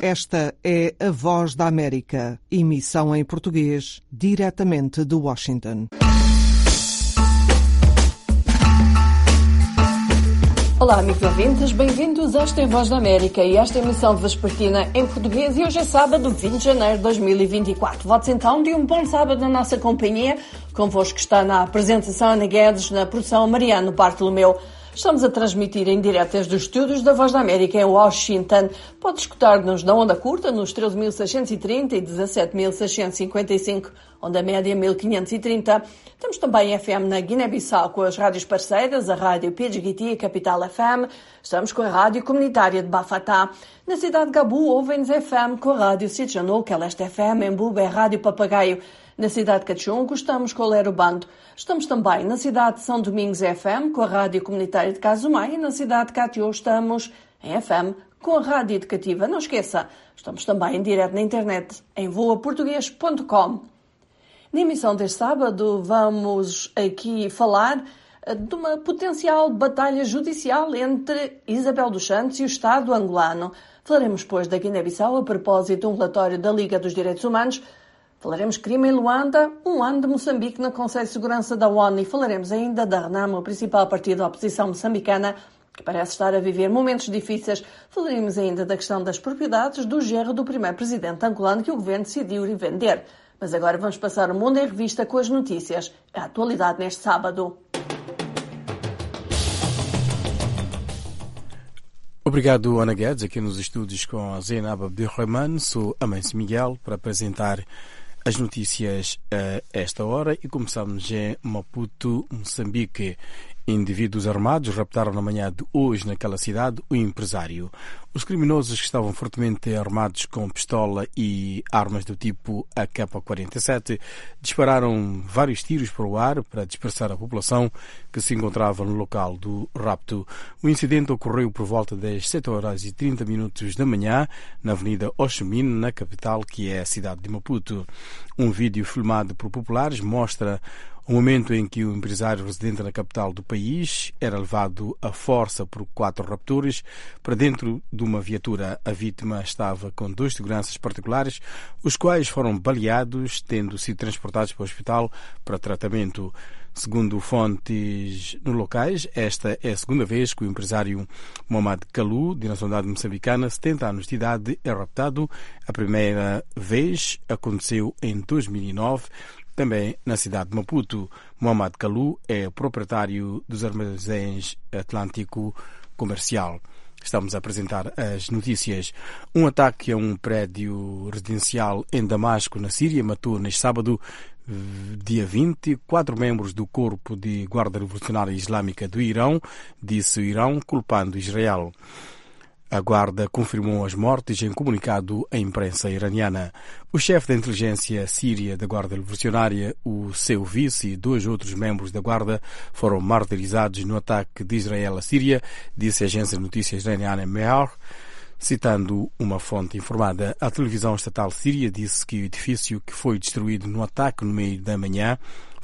Esta é a Voz da América, emissão em português, diretamente de Washington. Olá, amigos ouvintes, bem-vindos a esta é a Voz da América e esta emissão vespertina em português. E hoje é sábado, 20 de janeiro de 2024. Votos então de um bom sábado na nossa companhia. Convosco está na apresentação Ana Guedes, na produção Mariano Bartolomeu. Estamos a transmitir em direto desde os estúdios da Voz da América em Washington. Pode escutar-nos na onda curta, nos 13.630 e 17.655, onda média 1.530. Temos também FM na Guiné-Bissau com as rádios parceiras, a Rádio PGT e a Capital FM. Estamos com a Rádio Comunitária de Bafatá. Na cidade de Gabu, ouvem-nos FM com a Rádio Sitjano, Celeste FM, em Buba, é Rádio Papagaio. Na cidade de Cachungo, estamos com o Lero Bando. Estamos também na cidade de São Domingos FM, com a Rádio Comunitária de Casumai. E na cidade de Catió estamos em FM, com a Rádio Educativa. Não esqueça, estamos também em direto na internet, em voaportuguês.com. Na emissão deste sábado, vamos aqui falar de uma potencial batalha judicial entre Isabel dos Santos e o Estado angolano. Falaremos, pois, da Guiné-Bissau a propósito de um relatório da Liga dos Direitos Humanos. Falaremos crime em Luanda, um ano de Moçambique no Conselho de Segurança da ONU e falaremos ainda da RENAMO, o principal partido da oposição moçambicana, que parece estar a viver momentos difíceis. Falaremos ainda da questão das propriedades do genro do primeiro presidente angolano que o governo decidiu ir vender. Mas agora vamos passar o mundo em revista com as notícias, a atualidade neste sábado. Obrigado, Ana Guedes, aqui nos estúdios com a Zainab Abdelrahman. Sou Amancio Miguel para apresentar as notícias a esta hora e começamos em Maputo, Moçambique. Indivíduos armados raptaram na manhã de hoje naquela cidade o empresário. Os criminosos, que estavam fortemente armados com pistola e armas do tipo AK-47, dispararam vários tiros para o ar para dispersar a população que se encontrava no local do rapto. O incidente ocorreu por volta das 7h30 da manhã na Avenida Oxumine, na capital, que é a cidade de Maputo. Um vídeo filmado por populares mostra o momento em que o empresário residente na capital do país era levado à força por 4 raptores para dentro de uma viatura. A vítima estava com 2 seguranças particulares, os quais foram baleados, tendo sido transportados para o hospital para tratamento. Segundo fontes no locais, esta é a segunda vez que o empresário Mohamed Kalu, de nacionalidade moçambicana, 70 anos de idade, é raptado. A primeira vez aconteceu em 2009, também na cidade de Maputo. Mohamed Kalu é proprietário dos armazéns Atlântico Comercial. Estamos a apresentar as notícias. Um ataque a um prédio residencial em Damasco, na Síria, matou neste sábado, dia 20, 4 membros do Corpo de Guarda Revolucionária Islâmica do Irão, disse o Irão, culpando Israel. A Guarda confirmou as mortes em comunicado à imprensa iraniana. O chefe da inteligência síria da Guarda Revolucionária, o seu vice e 2 outros membros da Guarda foram martirizados no ataque de Israel à Síria, disse a agência de notícias iraniana Mehr. Citando uma fonte informada, a televisão estatal síria disse que o edifício que foi destruído no ataque no meio da manhã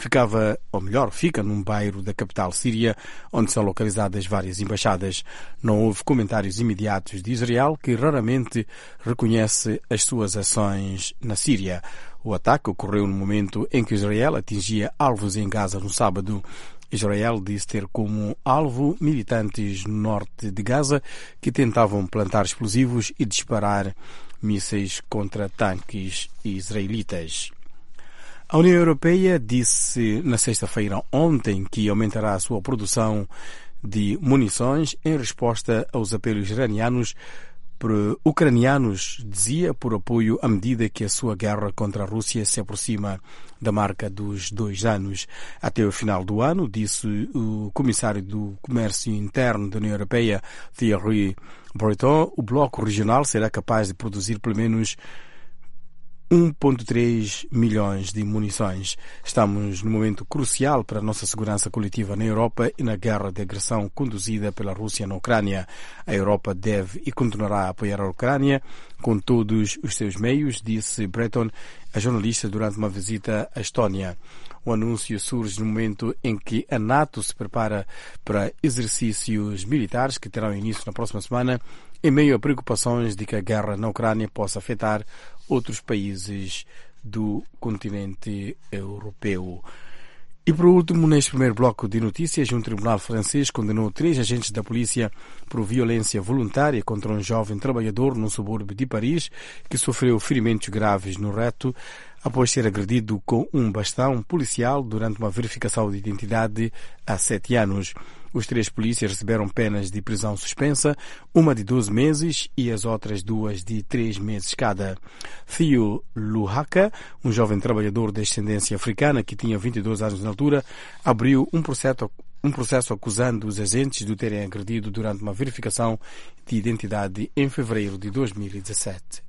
fica num bairro da capital síria, onde são localizadas várias embaixadas. Não houve comentários imediatos de Israel, que raramente reconhece as suas ações na Síria. O ataque ocorreu no momento em que Israel atingia alvos em Gaza no sábado. Israel disse ter como alvo militantes no norte de Gaza que tentavam plantar explosivos e disparar mísseis contra tanques israelitas. A União Europeia disse na sexta-feira ontem que aumentará a sua produção de munições em resposta aos apelos ucranianos, dizia, por apoio à medida que a sua guerra contra a Rússia se aproxima da marca dos 2 anos. Até o final do ano, disse o comissário do Comércio Interno da União Europeia, Thierry Breton, o bloco regional será capaz de produzir pelo menos 1,3 milhões de munições. Estamos num momento crucial para a nossa segurança coletiva na Europa e na guerra de agressão conduzida pela Rússia na Ucrânia. A Europa deve e continuará a apoiar a Ucrânia com todos os seus meios, disse Breton a jornalistas durante uma visita à Estónia. O anúncio surge no momento em que a NATO se prepara para exercícios militares que terão início na próxima semana, em meio a preocupações de que a guerra na Ucrânia possa afetar outros países do continente europeu. E por último, neste primeiro bloco de notícias, um tribunal francês condenou 3 agentes da polícia por violência voluntária contra um jovem trabalhador no subúrbio de Paris que sofreu ferimentos graves no reto após ser agredido com um bastão policial durante uma verificação de identidade há 7 anos. Os 3 polícias receberam penas de prisão suspensa, uma de 12 meses e as outras 2 de 3 meses cada. Theo Luhaka, um jovem trabalhador de descendência africana que tinha 22 anos na altura, abriu um processo acusando os agentes de o terem agredido durante uma verificação de identidade em fevereiro de 2017.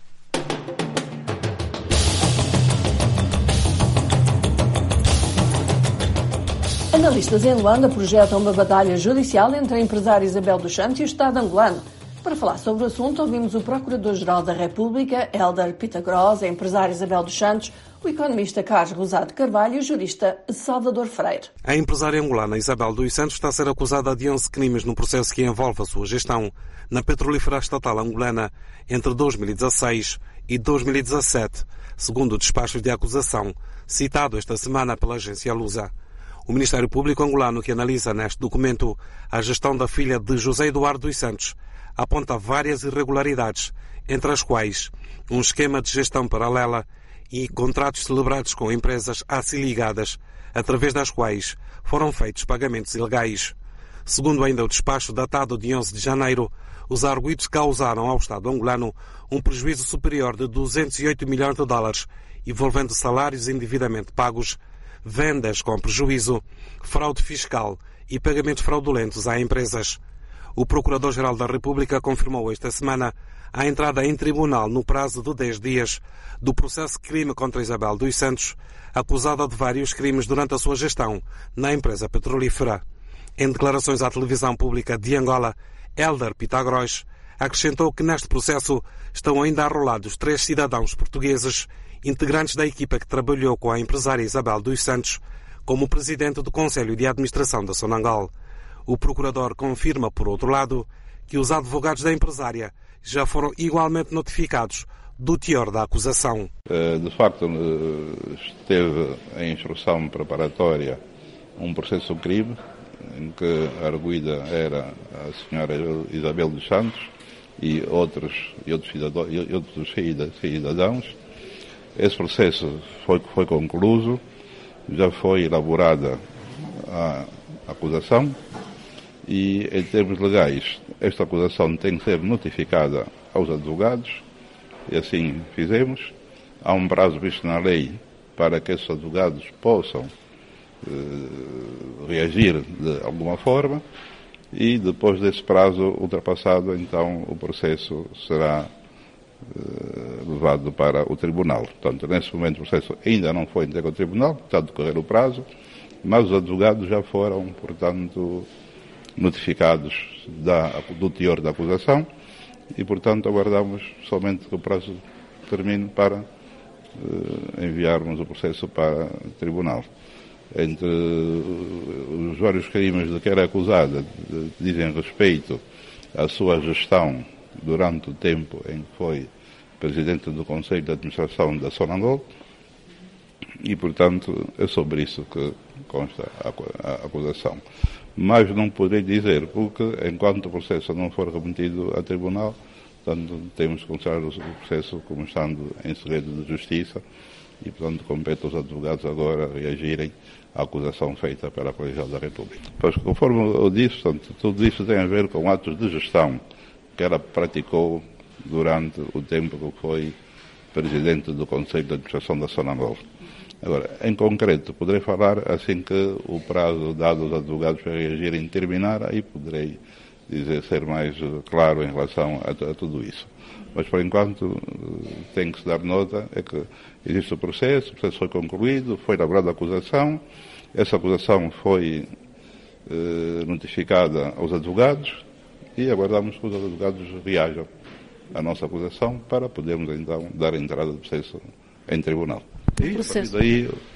Analistas em Luanda projetam uma batalha judicial entre a empresária Isabel dos Santos e o Estado angolano. Para falar sobre o assunto, ouvimos o Procurador-Geral da República, Hélder Pitagros, a empresária Isabel dos Santos, o economista Carlos Rosado Carvalho e o jurista Salvador Freire. A empresária angolana Isabel dos Santos está a ser acusada de 11 crimes no processo que envolve a sua gestão na petrolífera estatal angolana entre 2016 e 2017, segundo o despacho de acusação citado esta semana pela agência Lusa. O Ministério Público angolano, que analisa neste documento a gestão da filha de José Eduardo dos Santos, aponta várias irregularidades, entre as quais um esquema de gestão paralela e contratos celebrados com empresas a si ligadas, através das quais foram feitos pagamentos ilegais. Segundo ainda o despacho datado de 11 de janeiro, os arguidos causaram ao Estado angolano um prejuízo superior de 208 milhões de dólares, envolvendo salários indevidamente pagos, vendas com prejuízo, fraude fiscal e pagamentos fraudulentos a empresas. O Procurador-Geral da República confirmou esta semana a entrada em tribunal no prazo de 10 dias do processo de crime contra Isabel dos Santos, acusada de vários crimes durante a sua gestão na empresa petrolífera. Em declarações à televisão pública de Angola, Hélder Pitagros acrescentou que neste processo estão ainda arrolados 3 cidadãos portugueses, integrantes da equipa que trabalhou com a empresária Isabel dos Santos como presidente do Conselho de Administração da Sonangol. O procurador confirma, por outro lado, que os advogados da empresária já foram igualmente notificados do teor da acusação. De facto, esteve em instrução preparatória um processo de crime em que a arguida era a senhora Isabel dos Santos e outros cidadãos. Esse processo foi concluído, já foi elaborada a acusação e, em termos legais, esta acusação tem que ser notificada aos advogados e assim fizemos. Há um prazo visto na lei para que esses advogados possam reagir de alguma forma e, depois desse prazo ultrapassado, então o processo será levado para o tribunal. Portanto, nesse momento o processo ainda não foi entregue ao tribunal, está a decorrer o prazo, mas os advogados já foram, portanto, notificados do teor da acusação e, portanto, aguardamos somente que o prazo termine para enviarmos o processo para o tribunal. Entre os vários crimes de que era acusada, dizem respeito à sua gestão durante o tempo em que foi presidente do Conselho de Administração da Sonangol e, portanto, é sobre isso que consta a acusação. Mas não poderei dizer, porque enquanto o processo não for remetido a tribunal, portanto, temos que considerar o processo como estando em segredo de justiça e, portanto, compete aos advogados agora reagirem à acusação feita pela Colegial da República. Pois, conforme eu disse, portanto, tudo isso tem a ver com atos de gestão que ela praticou durante o tempo que foi presidente do Conselho de Administração da Sonangol. Agora, em concreto, poderei falar assim que o prazo dado aos advogados para reagirem terminar, aí poderei ser mais claro em relação a tudo isso. Mas, por enquanto, tem que se dar nota é que existe o processo foi concluído, foi elaborada a acusação, essa acusação foi notificada aos advogados e aguardamos que os advogados reajam à nossa acusação para podermos, então, dar a entrada do processo em tribunal. E, a partir daí,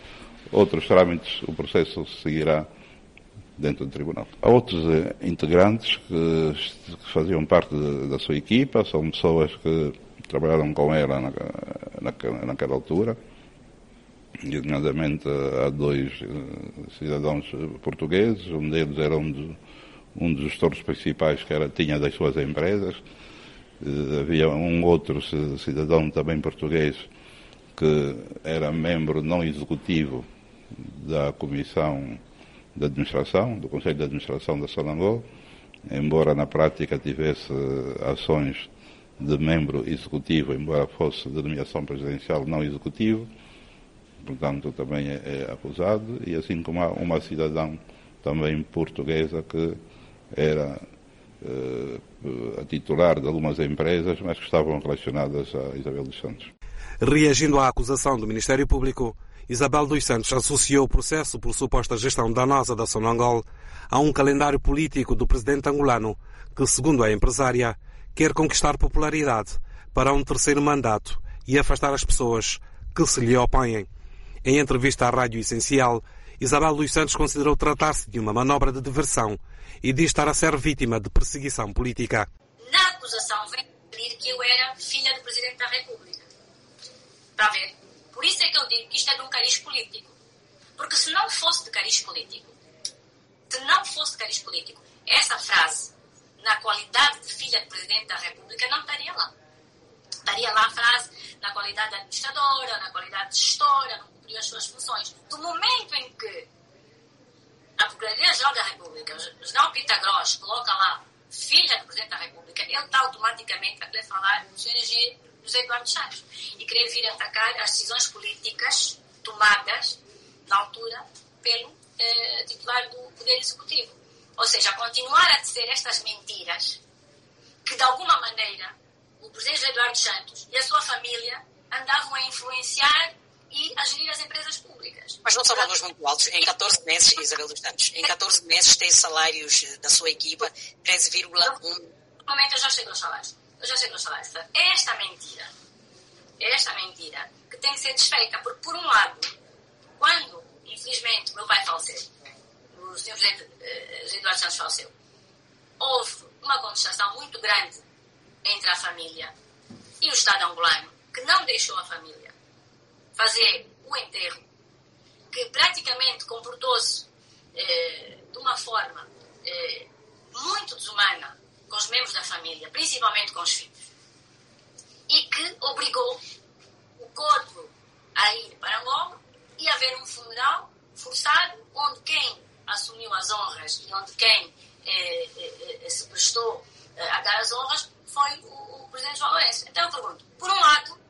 outros trâmites, o processo seguirá dentro do Tribunal. Há outros integrantes que faziam parte da sua equipa, são pessoas que trabalharam com ela naquela altura, nomeadamente há 2 cidadãos portugueses, um deles era um dos gestores principais que tinha das suas empresas. Havia um outro cidadão também português que era membro não executivo da Comissão de Administração, do Conselho de Administração da Sonangol, embora na prática tivesse ações de membro executivo, embora fosse de nomeação presidencial não executivo, portanto também é acusado, e assim como há uma cidadã também portuguesa que era a titular de algumas empresas, mas que estavam relacionadas a Isabel dos Santos. Reagindo à acusação do Ministério Público, Isabel dos Santos associou o processo por suposta gestão danosa da Sonangol a um calendário político do presidente angolano que, segundo a empresária, quer conquistar popularidade para um terceiro mandato e afastar as pessoas que se lhe opõem. Em entrevista à Rádio Essencial, Isabel dos Santos considerou tratar-se de uma manobra de diversão e diz estar a ser vítima de perseguição política. Na acusação vem dizer que eu era filha do Presidente da República. Está a ver? Por isso é que eu digo que isto é de um cariz político. Porque se não fosse de cariz político, essa frase, na qualidade de filha do Presidente da República, não estaria lá. Estaria lá a frase na qualidade de administradora, na qualidade de gestora, não cumpria as suas funções. Do momento em que a Procuradoria-Geral da República, o general Peter Gross, coloca lá filha do Presidente da República, ele está automaticamente a querer falar do Sr. José Eduardo Santos e querer vir atacar as decisões políticas tomadas na altura pelo titular do Poder Executivo. Ou seja, continuar a dizer estas mentiras que, de alguma maneira, o Presidente José Eduardo Santos e a sua família andavam a influenciar e a gerir as empresas públicas. Mas não são valores muito altos. Em 14 meses, Isabel dos Santos, em 14 meses tem salários da sua equipa 13,1. No momento eu já chego aos salários. É esta mentira que tem que ser desfeita, porque, por um lado, quando, infelizmente, meu pai faleceu, o Sr. José Eduardo Santos faleceu, houve uma contestação muito grande entre a família e o Estado angolano, que não deixou a família fazer o enterro, que praticamente comportou-se de uma forma muito desumana com os membros da família, principalmente com os filhos, e que obrigou o corpo a ir para Angola e a haver um funeral forçado, onde quem assumiu as honras e onde quem se prestou a dar as honras foi o Presidente João Lourenço. Então eu pergunto, por um lado,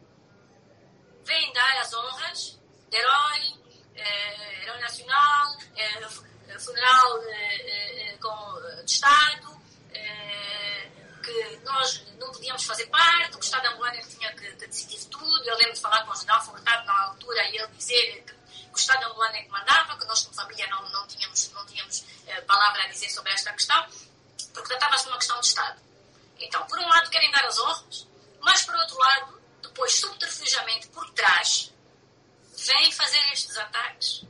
vem dar as honras de herói nacional, funeral de Estado, que nós não podíamos fazer parte, que o Estado angolano tinha que decidir tudo. Eu lembro de falar com o general Furtado na altura e ele dizer que o Estado angolano é que mandava, que nós como família não tínhamos palavra a dizer sobre esta questão, porque tratava-se de uma questão de Estado. Então, por um lado querem dar as honras, mas por outro lado, depois, subterfugiamente, por trás, vêm fazer estes ataques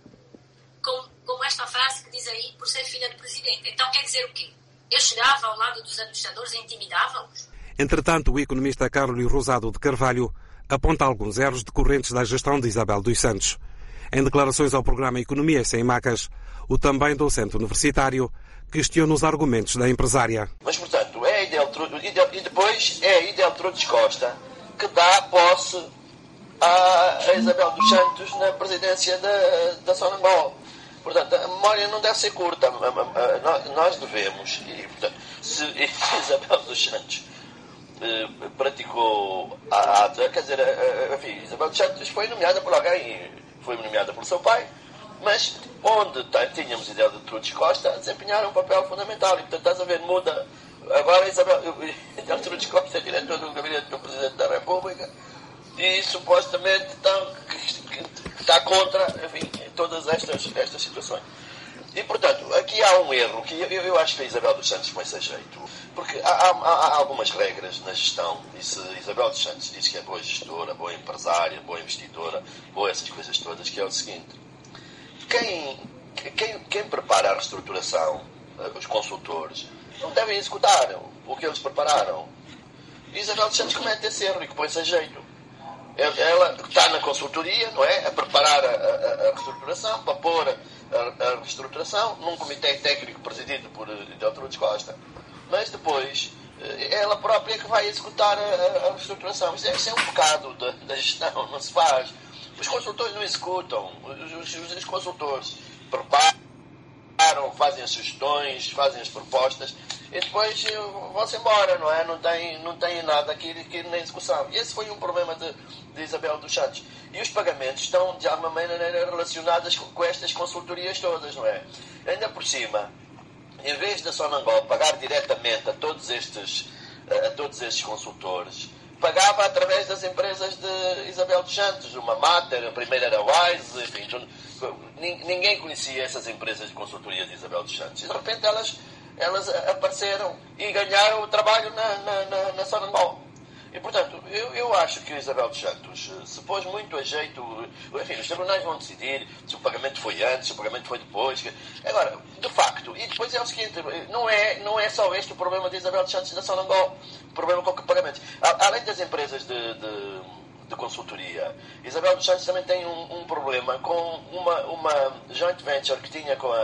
com esta frase que diz aí, por ser filha do Presidente. Então quer dizer o quê? Eu chegava ao lado dos administradores e intimidava-os? Entretanto, o economista Carlos Rosado de Carvalho aponta alguns erros decorrentes da gestão de Isabel dos Santos. Em declarações ao programa Economia Sem Macas, o também docente universitário questiona os argumentos da empresária. Mas, portanto, e depois é a Ideltrudes Costa que dá posse a Isabel dos Santos na presidência da Sonangol. Portanto, a memória não deve ser curta. Nós devemos, e, portanto, se Isabel dos Santos praticou a ata, quer dizer, enfim, Isabel dos Santos foi nomeada por alguém, foi nomeada pelo seu pai, mas onde tínhamos Ideltrudes Costa a desempenhar um papel fundamental. E, portanto, estás a ver, muda. Agora Ideltrudes Costa é diretor do gabinete do Presidente da República e supostamente está contra, enfim, todas estas situações. E, portanto, aqui há um erro que eu acho que a Isabel dos Santos põe-se a jeito. Porque há algumas regras na gestão. E se Isabel dos Santos diz que é boa gestora, boa empresária, boa investidora, boa essas coisas todas, que é o seguinte. Quem prepara a reestruturação, os consultores, não devem executar o que eles prepararam. E Isabel dos Santos comete esse erro e que põe-se a jeito. Ela está na consultoria, não é? A preparar a reestruturação, para pôr a reestruturação num comitê técnico presidido por Deltrudes Costa. Mas depois, ela própria é que vai executar a reestruturação. Isso é um pecado da gestão, não se faz. Os consultores não executam. Os consultores preparam, fazem as sugestões, fazem as propostas e depois vão-se embora, não é? Não tem nada aqui na execução. E esse foi um problema de Isabel dos Santos. E os pagamentos estão, de alguma maneira, relacionados com estas consultorias todas, não é? Ainda por cima, em vez da Sonangol pagar diretamente a todos estes consultores, pagava através das empresas de Isabel dos Santos, uma Mater, a primeira era Wise, enfim, ninguém conhecia essas empresas de consultoria de Isabel dos Santos. E de repente elas apareceram e ganharam o trabalho na Sonangol. E, portanto, eu acho que a Isabel dos Santos se pôs muito a jeito. Enfim, os tribunais vão decidir se o pagamento foi antes, se o pagamento foi depois. Agora, de facto, e depois é o seguinte, não é só este o problema de Isabel dos Santos da Sonangol, o problema com o pagamento. Além das empresas de consultoria, Isabel dos Santos também tem um problema com uma joint venture que tinha com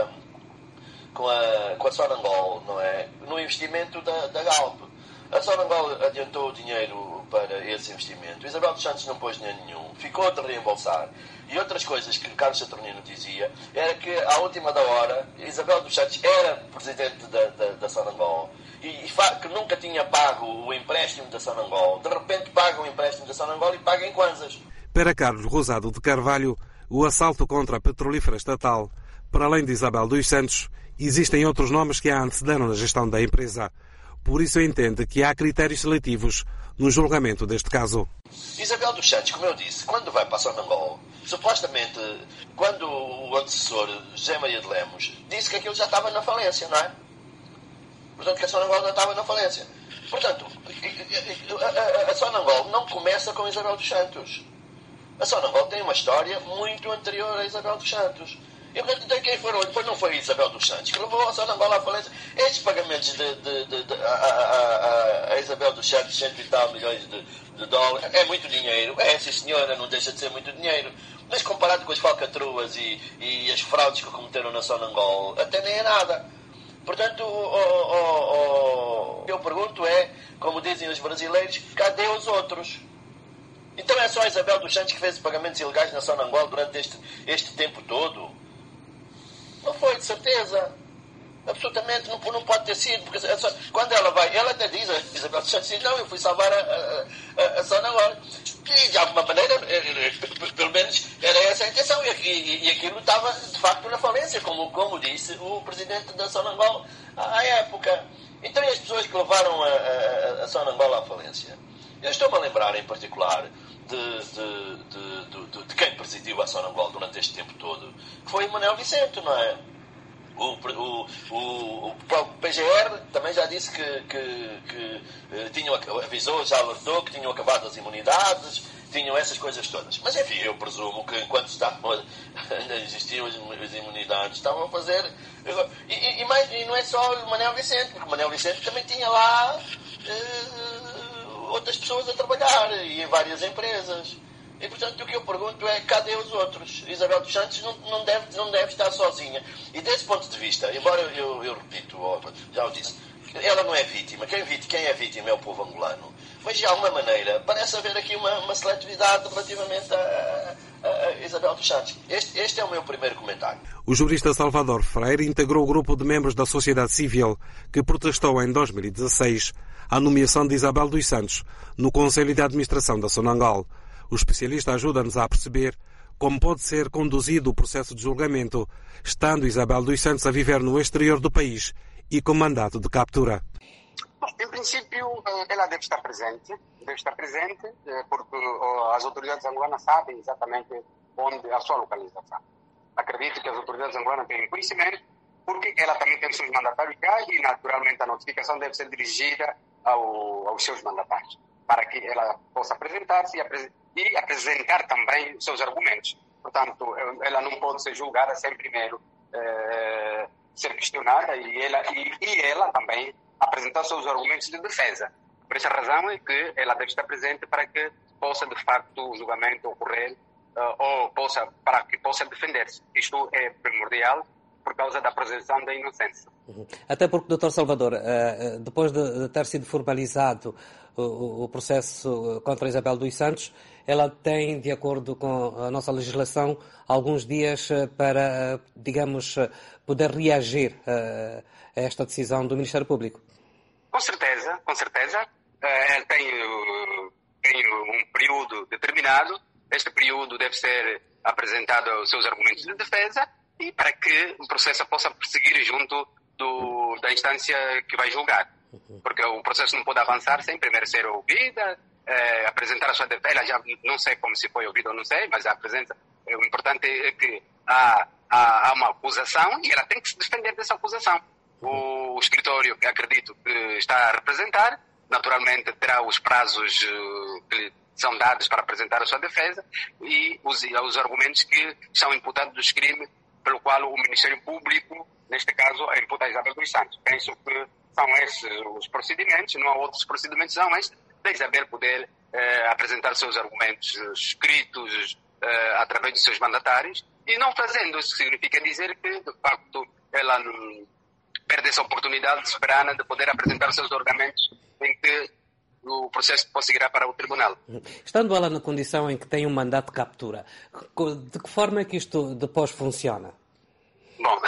a Sonangol, não é? No investimento da Galp. A Sonangol adiantou o dinheiro para esse investimento. Isabel dos Santos não pôs dinheiro nenhum. Ficou de reembolsar. E outras coisas que Carlos Saturnino dizia era que, à última da hora, Isabel dos Santos era presidente da Sonangol e que nunca tinha pago o empréstimo da Sonangol. De repente paga o empréstimo da Sonangol e paga em kwanzas. Para Carlos Rosado de Carvalho, o assalto contra a petrolífera estatal, para além de Isabel dos Santos, existem outros nomes que a antecederam na gestão da empresa. Por isso entende que há critérios seletivos no julgamento deste caso. Isabel dos Santos, como eu disse, quando vai para a Sonangol, supostamente, quando o antecessor José Maria de Lemos disse que aquilo já estava na falência, não é? Portanto, que a Sonangol não estava na falência. Portanto, a Sonangol não começa com Isabel dos Santos. A Sonangol tem uma história muito anterior a Isabel dos Santos. E, portanto, quem foram? Depois não foi Isabel dos Santos que levou a Sonangol à falência. Estes pagamentos a Isabel dos Santos, 100 e tal milhões de dólares, é muito dinheiro. É, sim senhora, não deixa de ser muito dinheiro. Mas comparado com as falcatruas e as fraudes que cometeram na Sonangol, até nem é nada. Portanto, o que eu pergunto é, como dizem os brasileiros, cadê os outros? Então é só a Isabel dos Santos que fez pagamentos ilegais na Sonangol durante este tempo todo? Não foi, de certeza. Absolutamente não pode ter sido. Porque quando ela vai, ela até diz, a Isabel dos Santos diz, não, eu fui salvar a Sonangol. E de alguma maneira, pelo menos, era essa a intenção. E aquilo estava, de facto, na falência, como disse o presidente da Sonangol à época. Então, e as pessoas que levaram a Sonangol à falência? Eu estou-me a lembrar, em particular, de quem presidiu a Sonangol durante este tempo todo, que foi o Manuel Vicente, não é? O próprio PGR também já disse que avisou, já alertou que tinham acabado as imunidades, tinham essas coisas todas. Mas, enfim, eu presumo que enquanto ainda existiam as imunidades, estavam a fazer... E não é só o Manuel Vicente, porque o Manuel Vicente também tinha lá... outras pessoas a trabalhar e em várias empresas. E, portanto, o que eu pergunto é, cadê os outros? Isabel dos Santos não deve estar sozinha. E desse ponto de vista, embora eu repito, já o disse, ela não é vítima. Quem é vítima é o povo angolano. Mas, de alguma maneira, parece haver aqui uma seletividade relativamente a Isabel dos Santos. Este é o meu primeiro comentário. O jurista Salvador Freire integrou o grupo de membros da sociedade civil que protestou em 2016 a nomeação de Isabel dos Santos no Conselho de Administração da Sonangol. O especialista ajuda-nos a perceber como pode ser conduzido o processo de julgamento, estando Isabel dos Santos a viver no exterior do país e com mandato de captura. Bom, em princípio, ela deve estar presente, porque as autoridades angolanas sabem exatamente onde a sua localização. Acredito que as autoridades angolanas têm conhecimento porque ela também tem seus mandatários cá e, naturalmente, a notificação deve ser dirigida aos seus mandatários, para que ela possa apresentar-se e apresentar também os seus argumentos. Portanto, ela não pode ser julgada sem primeiro ser questionada e ela também apresentar os seus argumentos de defesa. Por essa razão é que ela deve estar presente para que possa, de facto, o julgamento ocorrer para que possa defender-se. Isto é primordial por causa da presunção da inocência. Até porque, Dr. Salvador, depois de ter sido formalizado o processo contra Isabel dos Santos, ela tem, de acordo com a nossa legislação, alguns dias para, digamos, poder reagir a esta decisão do Ministério Público. Com certeza. Ela tem um período determinado. Este período deve ser apresentado os seus argumentos de defesa e para que o processo possa prosseguir junto da instância que vai julgar. Porque o processo não pode avançar sem primeiro ser ouvida, apresentar a sua defesa. Ela já não sei como se foi ouvida ou não sei, mas apresenta. O importante é que há uma acusação e ela tem que se defender dessa acusação. O escritório, que acredito que está a representar, naturalmente terá os prazos que são dados para apresentar a sua defesa e os argumentos que são imputados dos crimes pelo qual o Ministério Público, neste caso, imputa a Isabel dos Santos. Penso que são esses os procedimentos, não há outros procedimentos, são estes, da Isabel poder apresentar seus argumentos escritos através de seus mandatários e não fazendo. Isso significa dizer que, de facto, ela perde essa oportunidade soberana de poder apresentar seus argumentos em que o processo prosseguirá para o tribunal. Estando ela na condição em que tem um mandato de captura, de que forma é que isto depois funciona? Bom,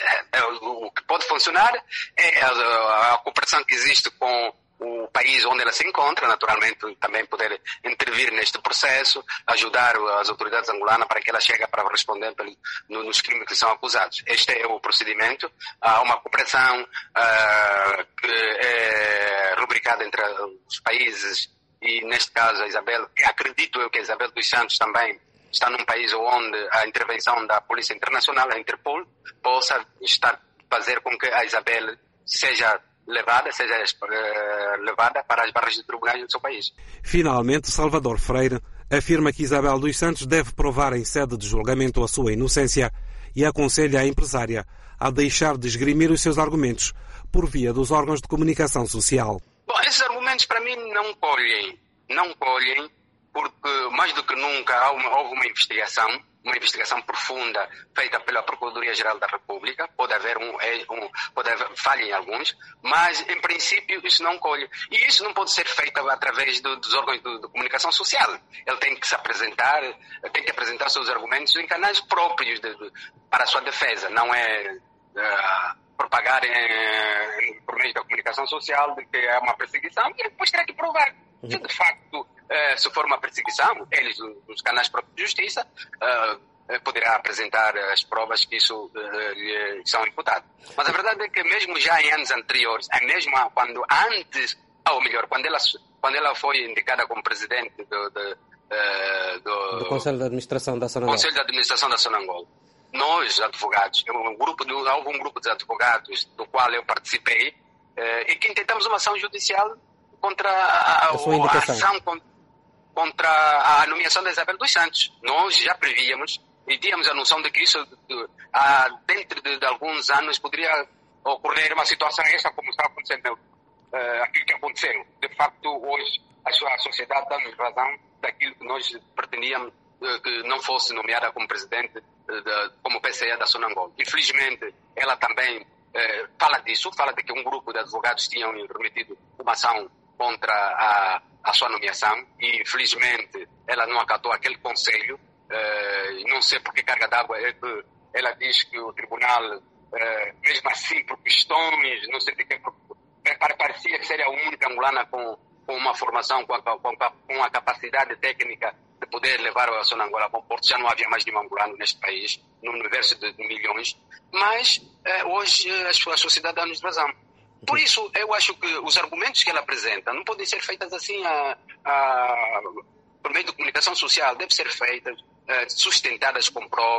o que pode funcionar é a cooperação que existe com o país onde ela se encontra, naturalmente também poder intervir neste processo, ajudar as autoridades angolanas para que ela chegue para responder nos crimes que são acusados. Este é o procedimento. Há uma cooperação que é rubricada entre os países e, neste caso, a Isabel, que acredito eu que a Isabel dos Santos também está num país onde a intervenção da Polícia Internacional, a Interpol, possa fazer com que a Isabel seja levada para as barras de tribunais do seu país. Finalmente, Salvador Freire afirma que Isabel dos Santos deve provar em sede de julgamento a sua inocência e aconselha a empresária a deixar de esgrimir os seus argumentos por via dos órgãos de comunicação social. Bom, esses argumentos para mim não colhem, porque mais do que nunca houve uma investigação profunda feita pela Procuradoria-Geral da República. Pode haver falha em alguns, mas em princípio isso não colhe. E isso não pode ser feito através dos órgãos de comunicação social. Ele tem que se apresentar, tem que apresentar seus argumentos em canais próprios para a sua defesa. Não é propagar por meio da comunicação social de que é uma perseguição e depois terá que provar. Se de facto se for uma perseguição, eles, nos canais próprios de justiça, poderá apresentar as provas que isso lhe são imputadas. Mas a verdade é que mesmo já em anos anteriores, mesmo quando ela foi indicada como presidente do Conselho de Administração da Sonangol. Conselho de Administração da Sonangol, nós, advogados, houve um grupo de advogados do qual eu participei, e que intentamos uma ação judicial contra contra a nomeação da Isabel dos Santos. Nós já prevíamos e tínhamos a noção de que isso, dentro de alguns anos, poderia ocorrer uma situação essa como está acontecendo, aquilo que aconteceu. De facto, hoje, a sociedade dá-nos razão daquilo que nós pretendíamos que não fosse nomeada como presidente, como PCE da Sonangol. Infelizmente, ela também fala de que um grupo de advogados tinham remetido uma ação contra a sua nomeação e, infelizmente, ela não acatou aquele conselho. Não sei por que carga d'água é que ela diz que o tribunal, mesmo assim, por questões, não sei de que, parecia que seria a única angolana com uma formação, com a capacidade técnica de poder levar a Sonangol a bom porto. Já não havia mais de um angolano neste país, no universo de milhões, mas hoje a sociedade dá-nos razão. Por isso, eu acho que os argumentos que ela apresenta não podem ser feitos assim por meio de comunicação social, devem ser feitas, sustentadas com provas,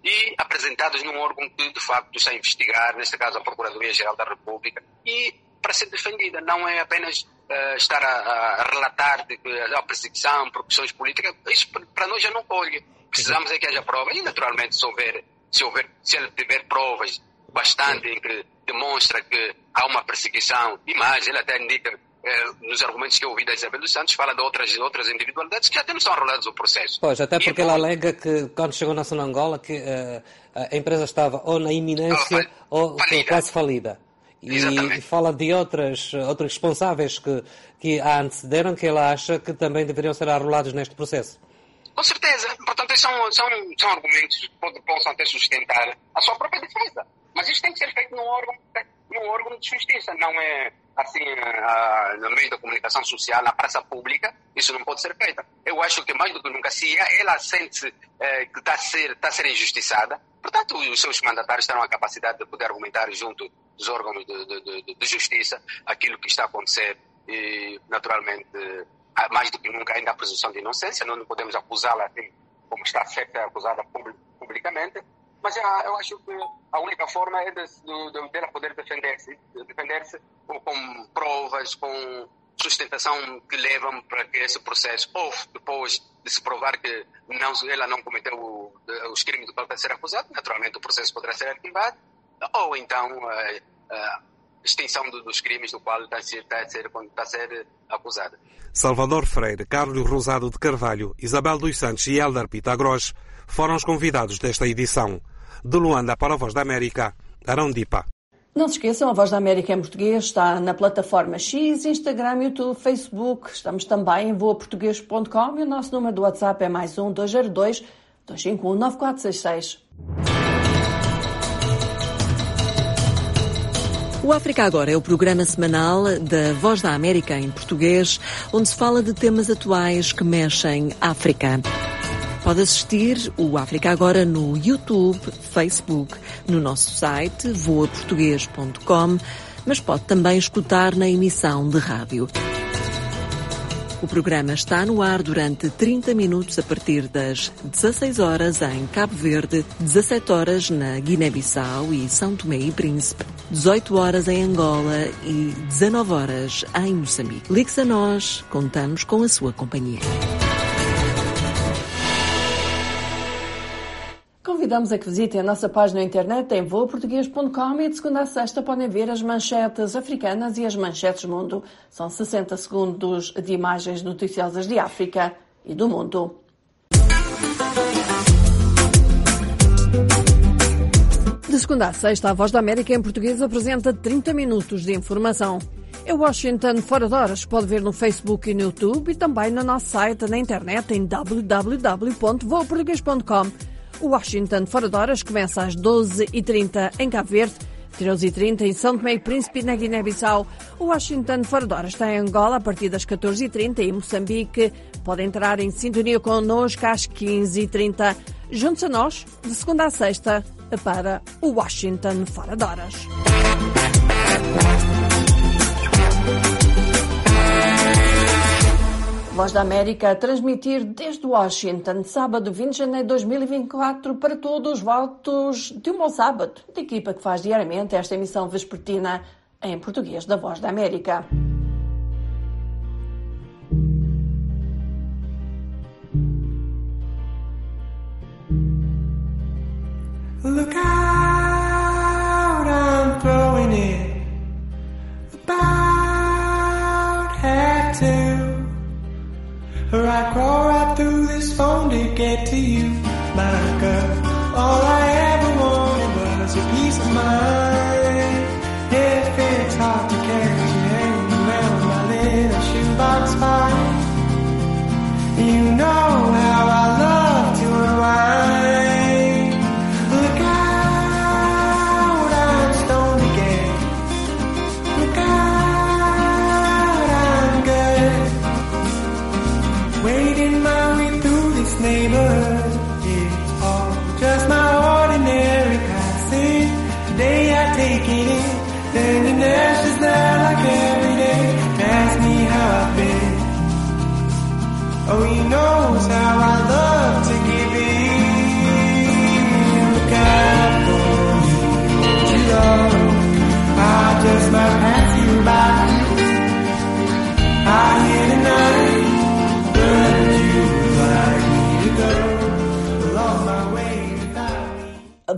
e apresentados num órgão que, de facto, está a investigar, neste caso a Procuradoria-Geral da República, e para ser defendida. Não é apenas estar a relatar de a perseguição por questões políticas. Isso para nós já não colhe. Precisamos é que haja provas e, naturalmente, se ele tiver provas bastante em que demonstra que há uma perseguição, e mais, ele até indica nos argumentos que eu ouvi da Isabel dos Santos, fala de outras individualidades que até não são arroladas do processo. Pois, até porque ele alega que quando chegou na Nacional Angola que a empresa estava ou na iminência ou quase falida. E fala de outros responsáveis que a antecederam, que ele acha que também deveriam ser arrolados neste processo. Com certeza. Portanto, são argumentos que possam até sustentar a sua própria defesa. Mas isso tem que ser feito num órgão de justiça. Não é assim, no meio da comunicação social, na praça pública. Isso não pode ser feito. Eu acho que mais do que nunca, se ela sente que está a ser injustiçada, portanto, os seus mandatários terão a capacidade de poder argumentar junto dos órgãos de justiça aquilo que está a acontecer e, naturalmente, mais do que nunca, ainda a presunção de inocência. Não podemos acusá-la assim como está a ser acusada publicamente, mas eu acho que a única forma é dela poder defender-se com provas, com sustentação que levam para que esse processo, ou depois de se provar que ela não cometeu os crimes do qual está a ser acusado, naturalmente o processo poderá ser arquivado, ou então a extinção dos crimes do qual está a ser acusada. Salvador Freire, Carlos Rosado de Carvalho, Isabel dos Santos e Hélder Pitagros foram os convidados desta edição. De Luanda para a Voz da América, Arão Dipa. Não se esqueçam, a Voz da América em português está na plataforma X, Instagram, YouTube, Facebook. Estamos também em voaportuguês.com e o nosso número do WhatsApp é +1 202 251 9466. O África Agora é o programa semanal da Voz da América em português, onde se fala de temas atuais que mexem a África. Pode assistir o África Agora no YouTube, Facebook, no nosso site voaportuguês.com, mas pode também escutar na emissão de rádio. O programa está no ar durante 30 minutos a partir das 16 horas em Cabo Verde, 17 horas na Guiné-Bissau e São Tomé e Príncipe, 18 horas em Angola e 19 horas em Moçambique. Ligue-se a nós, contamos com a sua companhia. Convidamos a que visitem a nossa página na internet em voaportuguês.com e de segunda a sexta podem ver as manchetes africanas e as manchetes mundo. São 60 segundos de imagens noticiosas de África e do mundo. De segunda a sexta, a Voz da América em português apresenta 30 minutos de informação. É Washington fora de horas. Pode ver no Facebook e no YouTube e também no nosso site na internet em www.voaportuguês.com. O Washington fora de horas começa às 12h30 em Cabo Verde, 13h30 em São Tomé e Príncipe na Guiné-Bissau. O Washington fora de horas está em Angola a partir das 14h30 e em Moçambique. Pode entrar em sintonia connosco às 15h30. Juntos a nós, de segunda a sexta, para o Washington fora de horas. Voz da América a transmitir desde Washington, sábado 20 de janeiro de 2024, para todos os votos de um bom sábado, da equipa que faz diariamente esta emissão vespertina em português da Voz da América. Look out, I'm throwing it about at two. I crawl right through this phone to get to you, my girl. All I ever wanted was your peace of mind. If it's hard to carry you hanging around my little shoebox fight, you know how I love to unwind. Look out, I'm stoned again. Look out, I'm good. Wading my way through this neighborhood, it's all just my ordinary passing. Today I take it in, then the nurse is there like every day. Ask me how I've been, oh he knows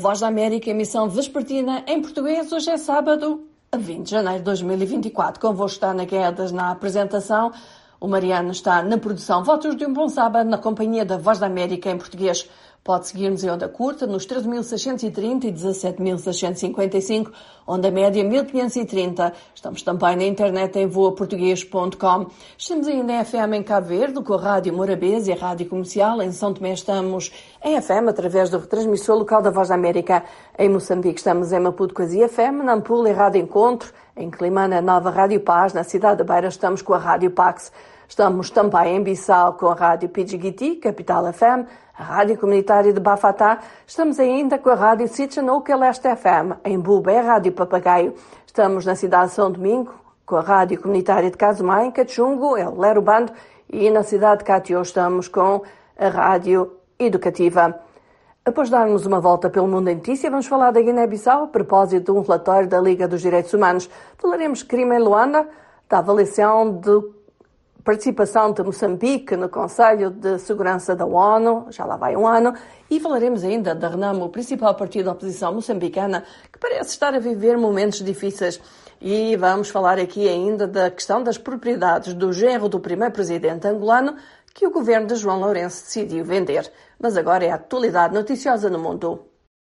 Voz da América, emissão vespertina em português. Hoje é sábado, a 20 de janeiro de 2024. Convosco está Ana Guedes na apresentação. O Mariano está na produção. Votos de um bom sábado na companhia da Voz da América em português. Pode seguir-nos em onda curta nos 13.630 e 17.655, onda média 1.530. Estamos também na internet em voaportuguês.com. Estamos ainda em FM em Cabo Verde, com a Rádio Morabeza e a Rádio Comercial. Em São Tomé estamos em FM através do retransmissor local da Voz da América. Em Moçambique estamos em Maputo com a ZFM, na Nampula em Rádio Encontro, em Climana, Nova Rádio Paz, na cidade de Beira estamos com a Rádio Pax. Estamos também em Bissau com a Rádio Pidgiguiti, Capital FM, a Rádio Comunitária de Bafatá. Estamos ainda com a Rádio Sitchanouk Leste FM, em Buba é a Rádio Papagaio. Estamos na cidade de São Domingo com a Rádio Comunitária de Casumã, em Cachungo, é o Lero Bando, e na cidade de Catió estamos com a Rádio Educativa. Após darmos uma volta pelo mundo em notícia, vamos falar da Guiné-Bissau a propósito de um relatório da Liga dos Direitos Humanos. Falaremos de crime em Luanda, da avaliação de participação de Moçambique no Conselho de Segurança da ONU, já lá vai um ano, e falaremos ainda da Renamo, o principal partido da oposição moçambicana, que parece estar a viver momentos difíceis. E vamos falar aqui ainda da questão das propriedades do genro do primeiro presidente angolano, que o governo de João Lourenço decidiu vender. Mas agora é a atualidade noticiosa no mundo.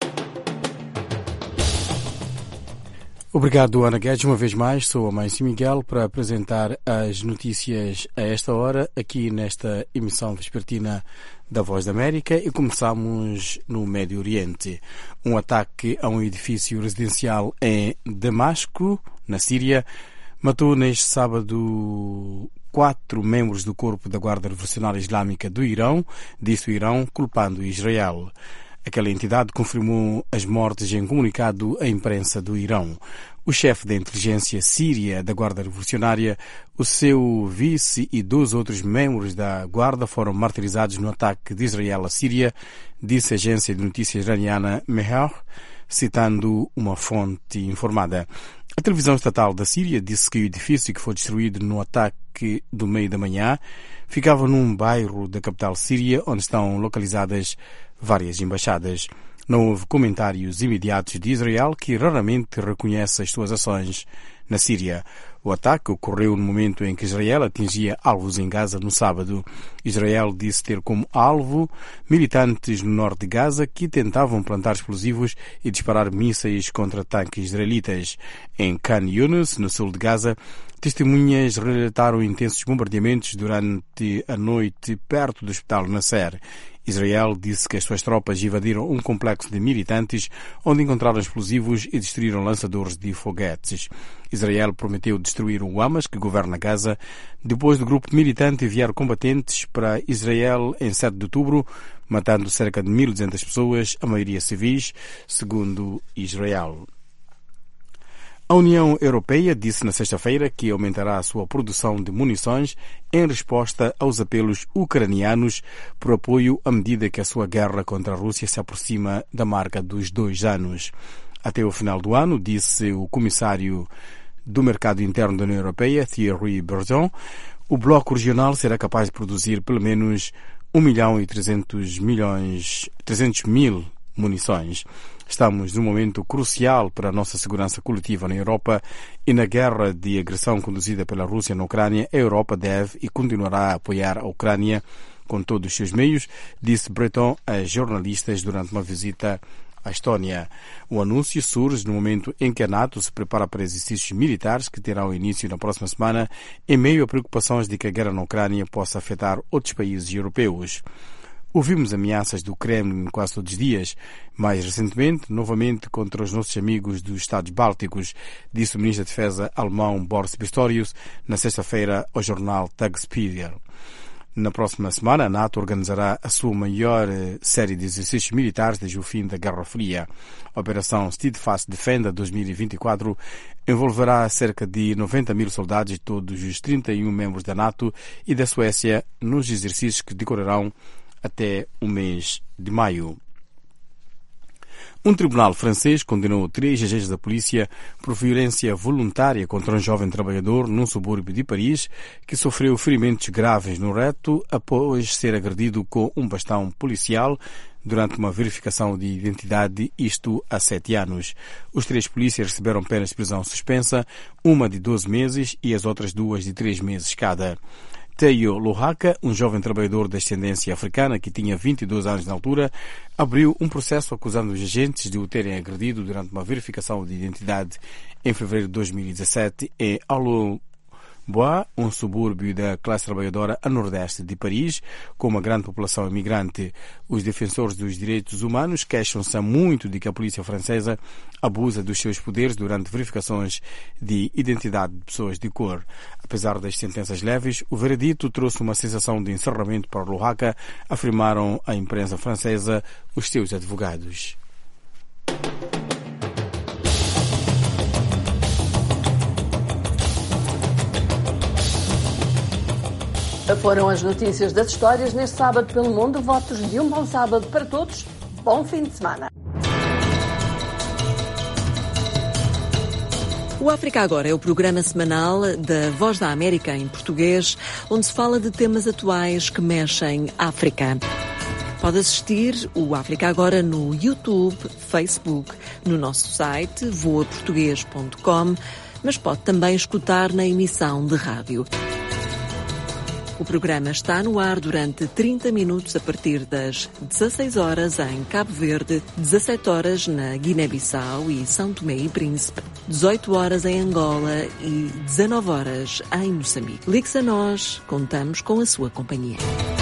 Obrigado, Ana Guedes. Uma vez mais, sou a Mãe Miguel para apresentar as notícias a esta hora, aqui nesta emissão vespertina da Voz da América, e começamos no Médio Oriente. Um ataque a um edifício residencial em Damasco, na Síria, matou neste sábado 4 membros do corpo da Guarda Revolucionária Islâmica do Irão, disse o Irão, culpando Israel. Aquela entidade confirmou as mortes em comunicado à imprensa do Irão. O chefe da inteligência síria da Guarda Revolucionária, o seu vice e 2 outros membros da Guarda foram martirizados no ataque de Israel à Síria, disse a agência de notícias iraniana Mehr, citando uma fonte informada. A televisão estatal da Síria disse que o edifício que foi destruído no ataque do meio da manhã ficava num bairro da capital síria, onde estão localizadas várias embaixadas. Não houve comentários imediatos de Israel, que raramente reconhece as suas ações na Síria. O ataque ocorreu no momento em que Israel atingia alvos em Gaza no sábado. Israel disse ter como alvo militantes no norte de Gaza que tentavam plantar explosivos e disparar mísseis contra tanques israelitas. Em Khan Younis, no sul de Gaza, testemunhas relataram intensos bombardeamentos durante a noite perto do hospital Nasser. Israel disse que as suas tropas invadiram um complexo de militantes onde encontraram explosivos e destruíram lançadores de foguetes. Israel prometeu destruir o Hamas, que governa Gaza, depois do grupo militante enviar combatentes para Israel em 7 de outubro, matando cerca de 1.200 pessoas, a maioria civis, segundo Israel. A União Europeia disse na sexta-feira que aumentará a sua produção de munições em resposta aos apelos ucranianos por apoio à medida que a sua guerra contra a Rússia se aproxima da marca dos 2 anos. Até o final do ano, disse o comissário do Mercado Interno da União Europeia, Thierry Breton, o bloco regional será capaz de produzir pelo menos 1.300.000 munições. Estamos num momento crucial para a nossa segurança coletiva na Europa e na guerra de agressão conduzida pela Rússia na Ucrânia, a Europa deve e continuará a apoiar a Ucrânia com todos os seus meios, disse Breton a jornalistas durante uma visita à Estónia. O anúncio surge no momento em que a NATO se prepara para exercícios militares que terão início na próxima semana, em meio a preocupações de que a guerra na Ucrânia possa afetar outros países europeus. Ouvimos ameaças do Kremlin quase todos os dias, mais recentemente, novamente contra os nossos amigos dos Estados Bálticos, disse o ministro da Defesa alemão Boris Pistorius na sexta-feira ao jornal Tagesspiegel. Na próxima semana, a NATO organizará a sua maior série de exercícios militares desde o fim da Guerra Fria. A Operação Steadfast Defender 2024 envolverá cerca de 90.000 soldados de todos os 31 membros da NATO e da Suécia nos exercícios que decorrerão até o mês de maio. Um tribunal francês condenou 3 agentes da polícia por violência voluntária contra um jovem trabalhador num subúrbio de Paris que sofreu ferimentos graves no reto após ser agredido com um bastão policial, durante uma verificação de identidade, isto há 7 anos. Os 3 polícias receberam penas de prisão suspensa, uma de 12 meses e as outras 2 de 3 meses cada. Teio Lohaka, um jovem trabalhador de ascendência africana que tinha 22 anos na altura, abriu um processo acusando os agentes de o terem agredido durante uma verificação de identidade em fevereiro de 2017 em Alombois, um subúrbio da classe trabalhadora a nordeste de Paris, com uma grande população imigrante. Os defensores dos direitos humanos queixam-se muito de que a polícia francesa abusa dos seus poderes durante verificações de identidade de pessoas de cor. Apesar das sentenças leves, o veredito trouxe uma sensação de encerramento para Lohaka, afirmaram à imprensa francesa os seus advogados. Foram as notícias das histórias neste sábado pelo mundo. Votos de um bom sábado para todos. Bom fim de semana. O África Agora é o programa semanal da Voz da América em português, onde se fala de temas atuais que mexem África. Pode assistir o África Agora no YouTube, Facebook, no nosso site voaportugues.com, mas pode também escutar na emissão de rádio. O programa está no ar durante 30 minutos a partir das 16 horas em Cabo Verde, 17 horas na Guiné-Bissau e São Tomé e Príncipe, 18 horas em Angola e 19 horas em Moçambique. Ligue-se a nós, contamos com a sua companhia.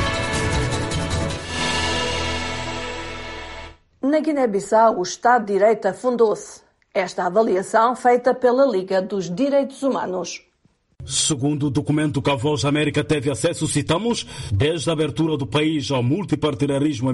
Na Guiné-Bissau, o Estado de Direito afundou-se. Esta avaliação feita pela Liga dos Direitos Humanos. Segundo o documento que a Voz da América teve acesso, citamos, desde a abertura do país ao multipartidarismo em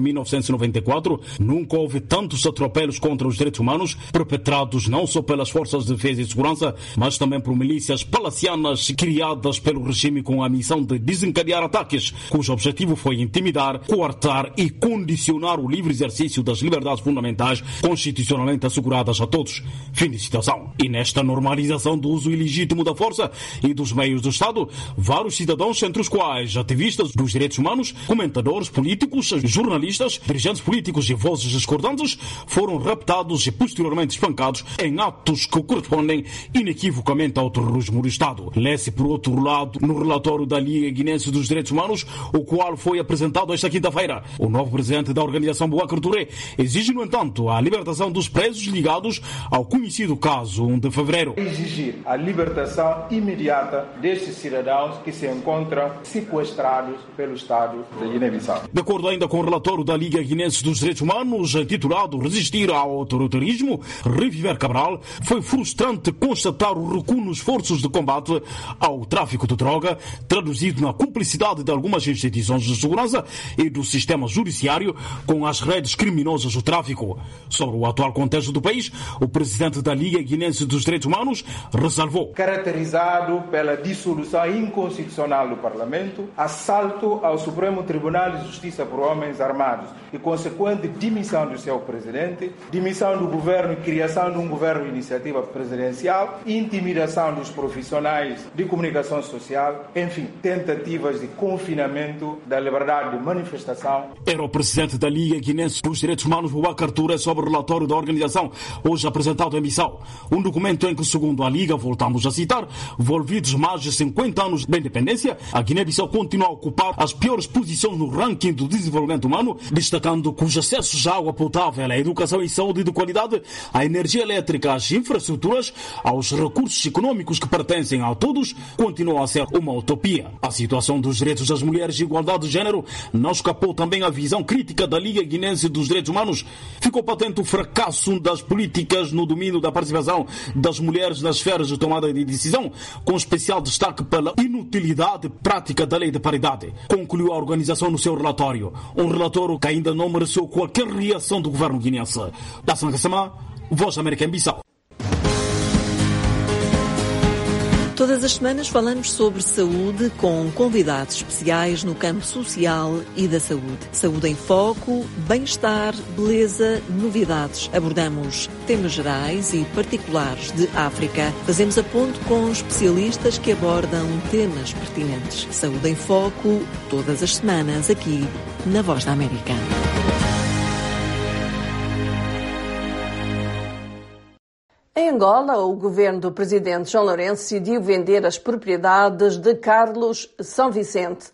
1994, nunca houve tantos atropelos contra os direitos humanos perpetrados não só pelas forças de defesa e segurança, mas também por milícias palacianas criadas pelo regime com a missão de desencadear ataques, cujo objetivo foi intimidar, coartar e condicionar o livre exercício das liberdades fundamentais constitucionalmente asseguradas a todos. Fim de citação. E nesta normalização do uso ilegítimo da força e dos meios do Estado, vários cidadãos, entre os quais ativistas dos direitos humanos, comentadores políticos, jornalistas, dirigentes políticos e vozes discordantes, foram raptados e posteriormente espancados em atos que correspondem inequivocamente ao terrorismo do Estado. Lê-se, por outro lado, no relatório da Liga Guinense dos Direitos Humanos, o qual foi apresentado esta quinta-feira. O novo presidente da organização, Boubacar Touré, exige, no entanto, a libertação dos presos ligados ao conhecido caso 1 de fevereiro. Exigir a libertação imediata destes cidadãos que se encontram sequestrados pelo Estado da Guiné-Bissau. De acordo ainda com o relatório da Liga Guinense dos Direitos Humanos, intitulado Resistir ao Autoritarismo, Reviver Cabral, foi frustrante constatar o recuo nos esforços de combate ao tráfico de droga, traduzido na cumplicidade de algumas instituições de segurança e do sistema judiciário com as redes criminosas do tráfico. Sobre o atual contexto do país, o presidente da Liga Guinense dos Direitos Humanos ressalvou: caracterizado pela dissolução inconstitucional do Parlamento, assalto ao Supremo Tribunal de Justiça por homens armados e consequente demissão do seu presidente, demissão do governo e criação de um governo de iniciativa presidencial, intimidação dos profissionais de comunicação social, enfim, tentativas de confinamento da liberdade de manifestação. Era o presidente da Liga Guinense dos Direitos Humanos, Boubacar Touré, sobre o relatório da organização, hoje apresentado em Bissau. Um documento em que, segundo a Liga, voltamos a citar, envolvidos mais de 50 anos da independência, a Guiné-Bissau continua a ocupar as piores posições no ranking do desenvolvimento humano, destacando que os acessos à água potável, à educação e saúde de qualidade, à energia elétrica, às infraestruturas, aos recursos econômicos que pertencem a todos, continuam a ser uma utopia. A situação dos direitos das mulheres e igualdade de género não escapou também à visão crítica da Liga Guinense dos Direitos Humanos. Ficou patente o fracasso das políticas no domínio da participação das mulheres nas esferas de tomada de decisão, com especial destaque pela inutilidade prática da lei de paridade. Concluiu a organização no seu relatório. Um relatório que ainda não mereceu qualquer reação do governo guinense. Da Sancassama, Voz da América em Bissau. Todas as semanas falamos sobre saúde com convidados especiais no campo social e da saúde. Saúde em foco, bem-estar, beleza, novidades. Abordamos temas gerais e particulares de África. Fazemos a ponte com especialistas que abordam temas pertinentes. Saúde em foco, todas as semanas, aqui na Voz da América. Angola, o governo do presidente João Lourenço decidiu vender as propriedades de Carlos São Vicente,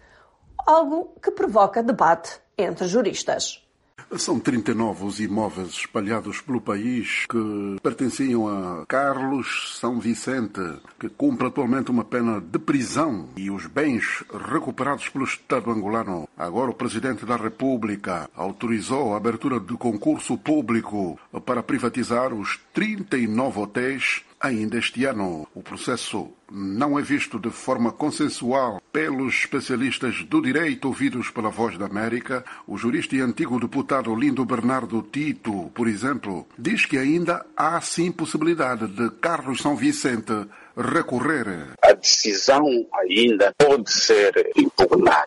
algo que provoca debate entre juristas. São 39 os imóveis espalhados pelo país que pertenciam a Carlos São Vicente, que cumpre atualmente uma pena de prisão, e os bens recuperados pelo Estado angolano. Agora o Presidente da República autorizou a abertura de concurso público para privatizar os 39 hotéis ainda este ano. O processo não é visto de forma consensual pelos especialistas do direito ouvidos pela Voz da América. O jurista e antigo deputado Lindo Bernardo Tito, por exemplo, diz que ainda há sim possibilidade de Carlos São Vicente recorrer. A decisão ainda pode ser impugnada.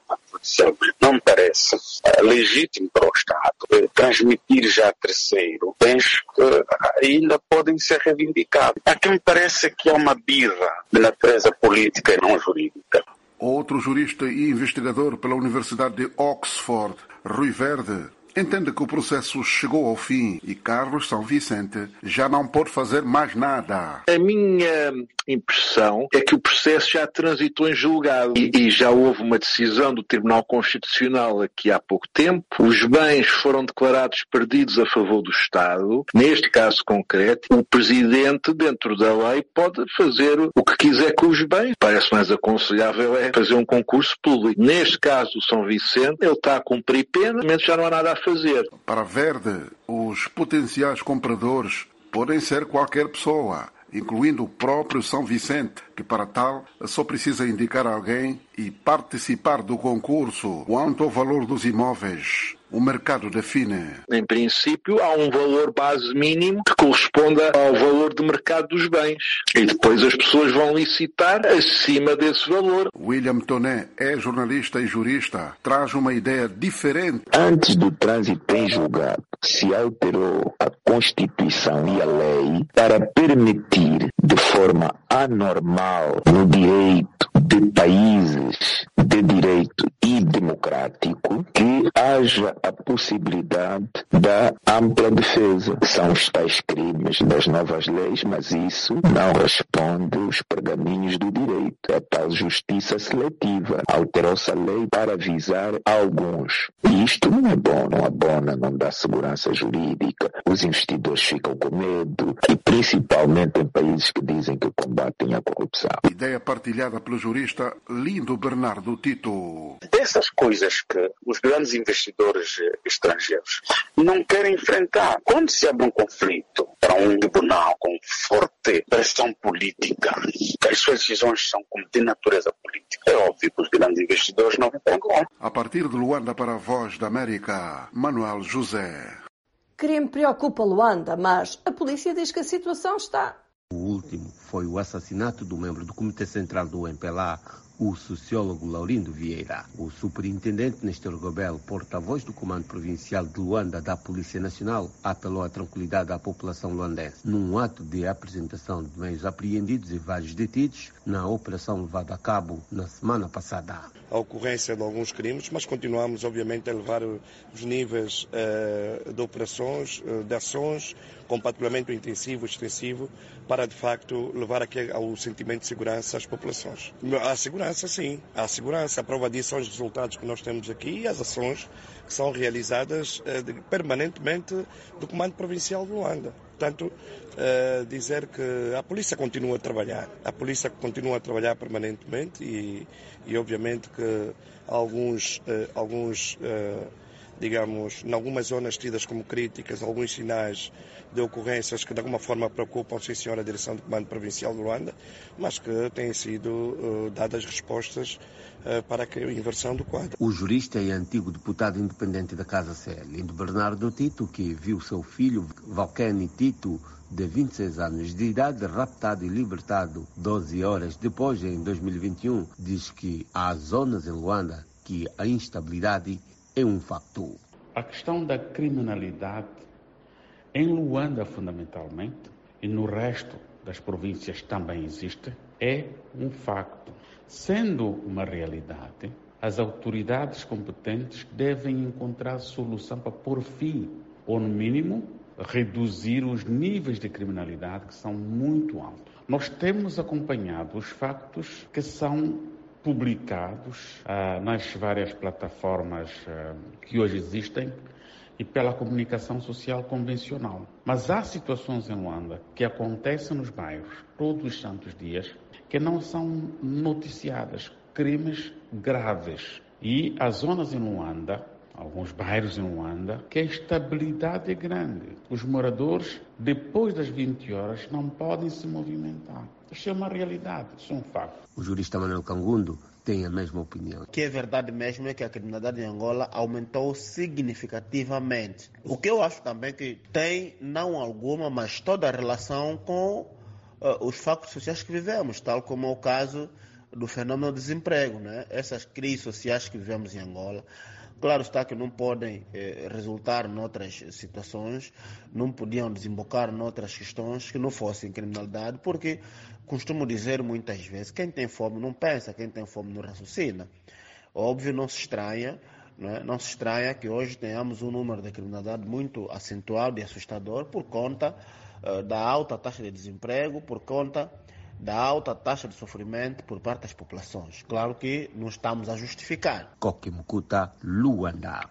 Não parece legítimo para o Estado transmitir já a terceiro bens que ainda podem ser reivindicados. A quem parece que é uma birra de natureza política e não jurídica. Outro jurista e investigador pela Universidade de Oxford, Rui Verde, entende que o processo chegou ao fim e Carlos São Vicente já não pode fazer mais nada. A minha impressão é que o processo já transitou em julgado e já houve uma decisão do Tribunal Constitucional aqui há pouco tempo. Os bens foram declarados perdidos a favor do Estado. Neste caso concreto, o Presidente, dentro da lei, pode fazer o que quiser com os bens. Parece mais aconselhável é fazer um concurso público. Neste caso, o São Vicente, ele está a cumprir pena, mas já não há nada a fazer. Para Verde, os potenciais compradores podem ser qualquer pessoa, incluindo o próprio São Vicente, que para tal só precisa indicar alguém e participar do concurso. Quanto ao valor dos imóveis, o mercado define. Em princípio, há um valor base mínimo que corresponda ao valor de mercado dos bens. E depois as pessoas vão licitar acima desse valor. William Toné é jornalista e jurista. Traz uma ideia diferente. Antes do trânsito em julgado, se alterou a Constituição e a lei para permitir de forma anormal no direito de países de direito e democrático que haja a possibilidade da ampla defesa. São os tais crimes das novas leis, mas isso não responde aos pergaminhos do direito. É tal justiça seletiva. Alterou-se a lei para avisar alguns. E isto não é bom, não abona, não dá segurança jurídica. Os investidores ficam com medo, e principalmente em países que dizem que combatem a corrupção. Ideia partilhada pelo jurista Lindo Bernardo Tito. Dessas coisas que os grandes investidores estrangeiros não querem enfrentar. Quando se abre um conflito para um tribunal com forte pressão política, que as suas decisões são de natureza política, é óbvio que os grandes investidores não entregam. A partir de Luanda para a Voz da América, Manuel José. Crime preocupa Luanda, mas a polícia diz que a situação está... O último foi o assassinato do membro do Comitê Central do MPLA, o sociólogo Laurindo Vieira. O superintendente Nestor Gobel, porta-voz do Comando Provincial de Luanda da Polícia Nacional, apelou à tranquilidade à população luandense num ato de apresentação de meios apreendidos e vários detidos na operação levada a cabo na semana passada. A ocorrência de alguns crimes, mas continuamos obviamente a levar os níveis de operações, de ações, com patrulhamento intensivo, extensivo, para de facto levar aqui ao sentimento de segurança às populações. Há segurança, sim. Há segurança. A prova disso são os resultados que nós temos aqui e as ações que são realizadas permanentemente do Comando Provincial de Luanda. Portanto, dizer que a polícia continua a trabalhar. A polícia continua a trabalhar permanentemente e obviamente que digamos, em algumas zonas tidas como críticas, alguns sinais de ocorrências que de alguma forma preocupam, sim senhor, a direção do Comando Provincial de Luanda, mas que têm sido dadas respostas para a inversão do quadro. O jurista e antigo deputado independente da Casa Sé, Lindo Bernardo Tito, que viu seu filho, Valquene Tito, de 26 anos de idade, raptado e libertado 12 horas depois, em 2021, diz que há zonas em Luanda que a instabilidade é um facto. A questão da criminalidade em Luanda, fundamentalmente, e no resto das províncias também existe, é um facto. Sendo uma realidade, as autoridades competentes devem encontrar solução para pôr fim, ou no mínimo, reduzir os níveis de criminalidade que são muito altos. Nós temos acompanhado os factos que são publicados nas várias plataformas que hoje existem e pela comunicação social convencional. Mas há situações em Luanda que acontecem nos bairros todos os santos dias que não são noticiadas, crimes graves. E as zonas em Luanda, alguns bairros em Luanda, que a estabilidade é grande. Os moradores, depois das 20 horas, não podem se movimentar. Isso é uma realidade, isso é um facto. O jurista Manuel Cangundo tem a mesma opinião. O que é verdade mesmo é que a criminalidade em Angola aumentou significativamente. O que eu acho também que tem, não alguma, mas toda a relação com os factos sociais que vivemos, tal como é o caso do fenômeno do desemprego, né? Essas crises sociais que vivemos em Angola. Claro está que não podem resultar noutras situações, não podiam desembocar noutras questões que não fossem criminalidade, porque costumo dizer muitas vezes, quem tem fome não pensa, quem tem fome não raciocina. Óbvio, não se estranha, não se estranha que hoje tenhamos um número de criminalidade muito acentuado e assustador por conta da alta taxa de desemprego, por conta da alta taxa de sofrimento por parte das populações. Claro que não estamos a justificar. Kokimukuta, Luanda.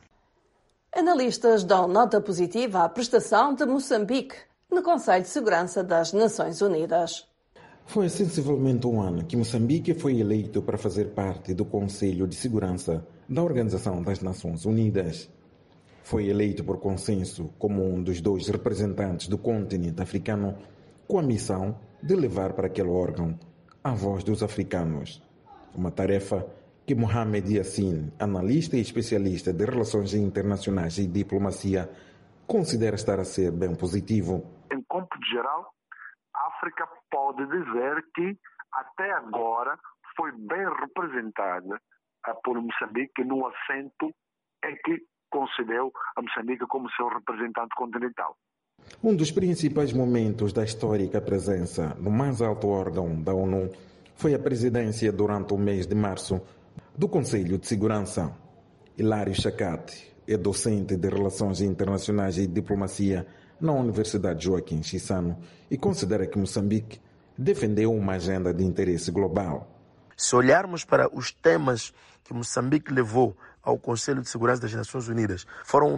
Analistas dão nota positiva à prestação de Moçambique no Conselho de Segurança das Nações Unidas. Foi sensivelmente um ano que Moçambique foi eleito para fazer parte do Conselho de Segurança da Organização das Nações Unidas. Foi eleito por consenso como um dos 2 representantes do continente africano com a missão de levar para aquele órgão a voz dos africanos. Uma tarefa que Mohamed Yassin, analista e especialista de relações internacionais e diplomacia, considera estar a ser bem positivo. Em campo geral, a África pode dizer que até agora foi bem representada por Moçambique no assento em que concedeu a Moçambique como seu representante continental. Um dos principais momentos da histórica presença no mais alto órgão da ONU foi a presidência durante o mês de março do Conselho de Segurança. Hilário Chacate é docente de Relações Internacionais e Diplomacia na Universidade Joaquim Chissano e considera que Moçambique defendeu uma agenda de interesse global. Se olharmos para os temas que Moçambique levou ao Conselho de Segurança das Nações Unidas, foram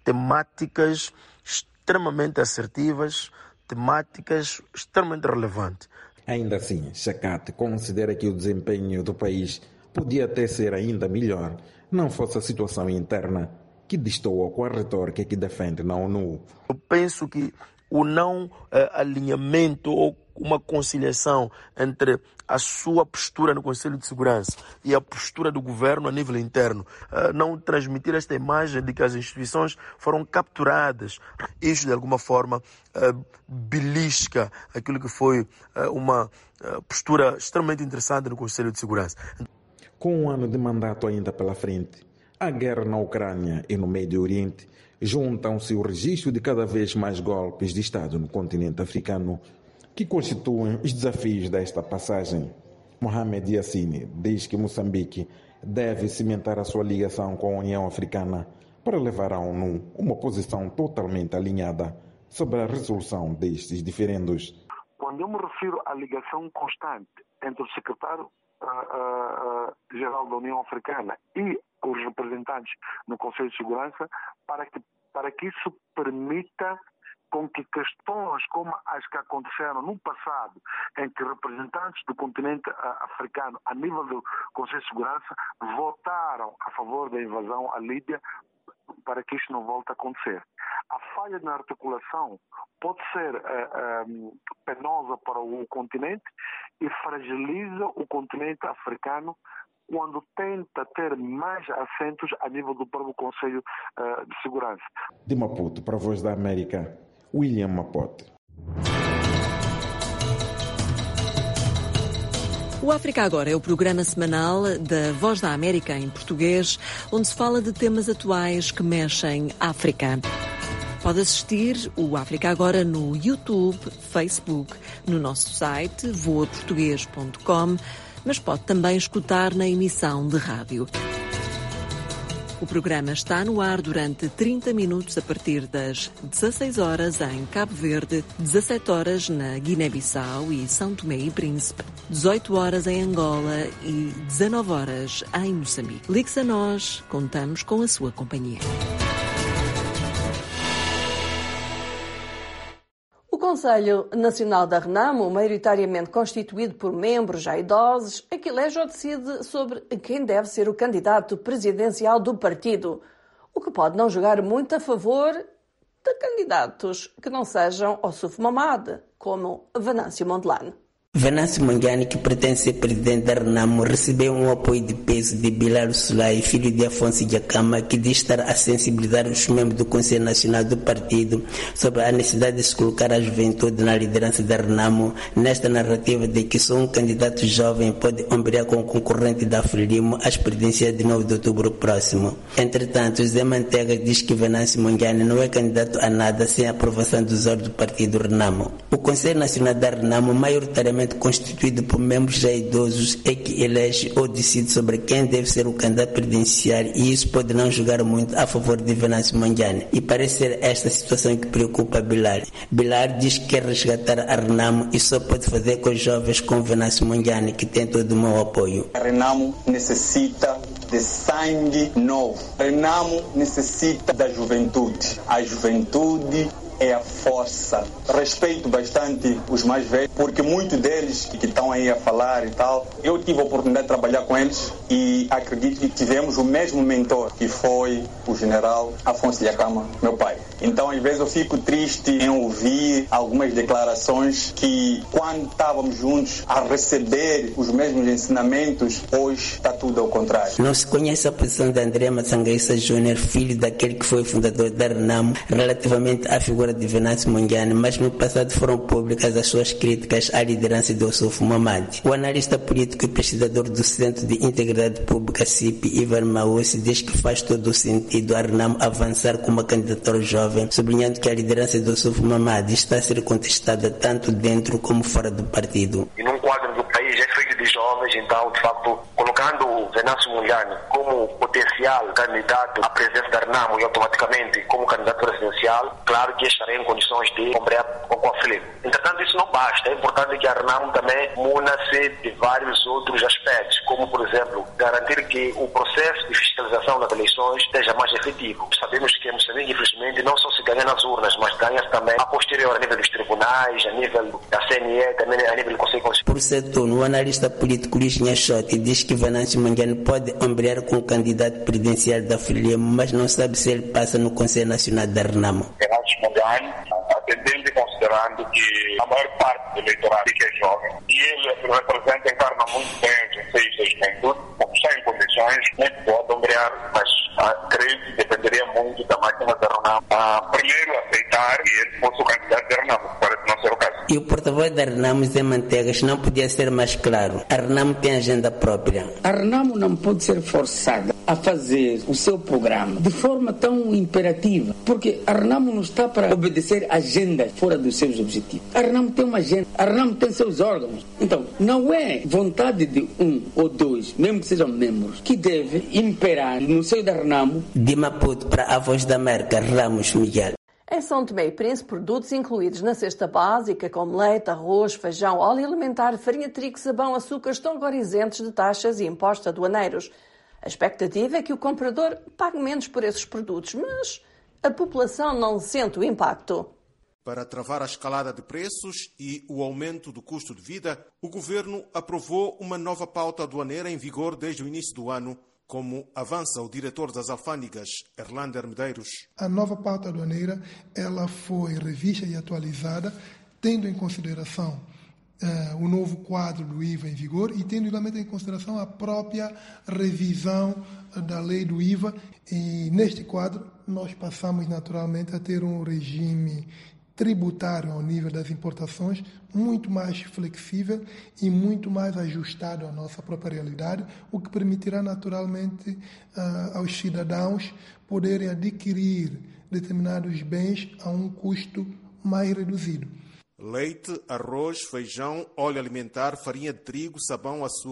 temáticas extremamente assertivas, temáticas extremamente relevantes. Ainda assim, Chacate considera que o desempenho do país podia até ser ainda melhor, não fosse a situação interna que destoa com a retórica que defende na ONU. Eu penso que o não alinhamento ou uma conciliação entre a sua postura no Conselho de Segurança e a postura do governo a nível interno, não transmitir esta imagem de que as instituições foram capturadas. Isso, de alguma forma, belisca aquilo que foi uma postura extremamente interessante no Conselho de Segurança. Com um ano de mandato ainda pela frente, a guerra na Ucrânia e no Médio Oriente juntam-se o registro de cada vez mais golpes de Estado no continente africano, que constituem os desafios desta passagem. Mohamed Yassin diz que Moçambique deve cimentar a sua ligação com a União Africana para levar à ONU uma posição totalmente alinhada sobre a resolução destes diferendos. Quando eu me refiro à ligação constante entre o secretário-geral da União Africana e os representantes no Conselho de Segurança, para que isso permita com que questões como as que aconteceram no passado, em que representantes do continente africano, a nível do Conselho de Segurança, votaram a favor da invasão à Líbia, para que isto não volte a acontecer. A falha na articulação pode ser penosa para o continente e fragiliza o continente africano quando tenta ter mais assentos a nível do próprio Conselho de Segurança. De Maputo, para a Voz da América, William Mapote. O África Agora é o programa semanal da Voz da América em português, onde se fala de temas atuais que mexem África. Pode assistir o África Agora no YouTube, Facebook, no nosso site voaportugues.com, mas pode também escutar na emissão de rádio. O programa está no ar durante 30 minutos a partir das 16 horas em Cabo Verde, 17 horas na Guiné-Bissau e São Tomé e Príncipe, 18 horas em Angola e 19 horas em Moçambique. Ligue-se a nós, contamos com a sua companhia. O Conselho Nacional da Renamo, maioritariamente constituído por membros já idosos, elege ou decide sobre quem deve ser o candidato presidencial do partido, o que pode não jogar muito a favor de candidatos que não sejam Ossuf Mamad, como Venâncio Mondlane. Venâncio Mondlane, que pretende ser presidente da Renamo, recebeu um apoio de peso de Bilal Sulay, filho de Afonso Jacama, que diz estar a sensibilizar os membros do Conselho Nacional do partido sobre a necessidade de se colocar a juventude na liderança da Renamo, nesta narrativa de que só um candidato jovem pode ombrear com o concorrente da Frelimo às presidenciais de 9 de outubro próximo. Entretanto, José Mantega diz que Venâncio Mondlane não é candidato a nada sem a aprovação dos órgãos do partido Renamo. O Conselho Nacional da Renamo, maioritariamente constituído por membros já idosos, é que elege ou decide sobre quem deve ser o candidato presidencial, e isso pode não jogar muito a favor de Venâncio Mondlane. E parece ser esta situação que preocupa Bilal. Bilal diz que quer resgatar a Renamo e só pode fazer com os jovens como Venâncio Mondlane, que tem todo o meu apoio. A Renamo necessita de sangue novo. A Renamo necessita da juventude. A juventude é a força. Respeito bastante os mais velhos, porque muitos deles que estão aí a falar e tal, eu tive a oportunidade de trabalhar com eles e acredito que tivemos o mesmo mentor, que foi o general Afonso Jacama, meu pai. Então, às vezes, eu fico triste em ouvir algumas declarações que, quando estávamos juntos a receber os mesmos ensinamentos, hoje está tudo ao contrário. Não se conhece a posição de André Massangueissa Júnior, filho daquele que foi fundador da Renamo, relativamente à figura de Venâncio Mondlane, mas no passado foram públicas as suas críticas à liderança de Ossuf Mamad. O analista político e pesquisador do Centro de Integridade Pública, CIP, Ivan Maussi, diz que faz todo o sentido a Renamo avançar com uma candidatura jovem, sublinhando que a liderança de Ossuf Mamad está a ser contestada tanto dentro como fora do partido. E num quadro do país é feito de jovens, então, de facto, colocando o Venâncio Mondlane como potencial candidato à presidência da Renamo e automaticamente como candidato presidencial, claro que estarei em condições de ombrear com a Frelimo. Entretanto, isso não basta. É importante que a Renamo também muna-se de vários outros aspectos, como, por exemplo, garantir que o processo de fiscalização das eleições seja mais efetivo. Sabemos que em Moçambique, infelizmente, não só se ganha nas urnas, mas ganha-se também a posterior a nível dos tribunais, a nível da CNE, também a nível do Conselho Constitucional. Por setor, o analista político Luís Nhachotti diz que Venâncio Mondlane pode ombrear com o candidato presidencial da Frelimo, mas não sabe se ele passa no Conselho Nacional da Renamo. Venâncio Mondlane, atendendo e considerando que a maior parte do eleitorado que é jovem, e ele representa e encarna muito bem os anseios da juventude, está em condições, nem pode ombrear, mas creio que dependeria muito da máquina da Renamo. Primeiro aceitar que ele fosse o candidato da Renamo, parece não ser o caso. E o porta-voz da Renamo, Zé Mantegas, não podia ser mais claro. A Renamo tem agenda própria. A Renamo não pode ser forçada a fazer o seu programa de forma tão imperativa, porque a Renamo não está para obedecer agendas fora dos seus objetivos. A Renamo tem uma agenda, a Renamo tem seus órgãos. Então, não é vontade de um ou dois, mesmo que sejam membros, que deve imperar no seio da Renamo. De Maputo para a Voz da América, Ramos Miguel. Em São Tomé e Príncipe, produtos incluídos na cesta básica, como leite, arroz, feijão, óleo alimentar, farinha de trigo, sabão, açúcar, estão agora isentos de taxas e impostos aduaneiros. A expectativa é que o comprador pague menos por esses produtos, mas a população não sente o impacto. Para travar a escalada de preços e o aumento do custo de vida, o governo aprovou uma nova pauta aduaneira em vigor desde o início do ano, como avança o diretor das alfândegas, Erlander Medeiros. A nova pauta aduaneira ela foi revista e atualizada, tendo em consideração o novo quadro do IVA em vigor e tendo igualmente em consideração a própria revisão da lei do IVA. E neste quadro nós passamos naturalmente a ter um regime tributário ao nível das importações muito mais flexível e muito mais ajustado à nossa própria realidade, o que permitirá naturalmente aos cidadãos poderem adquirir determinados bens a um custo mais reduzido. Leite, arroz, feijão, óleo alimentar, farinha de trigo, sabão, açúcar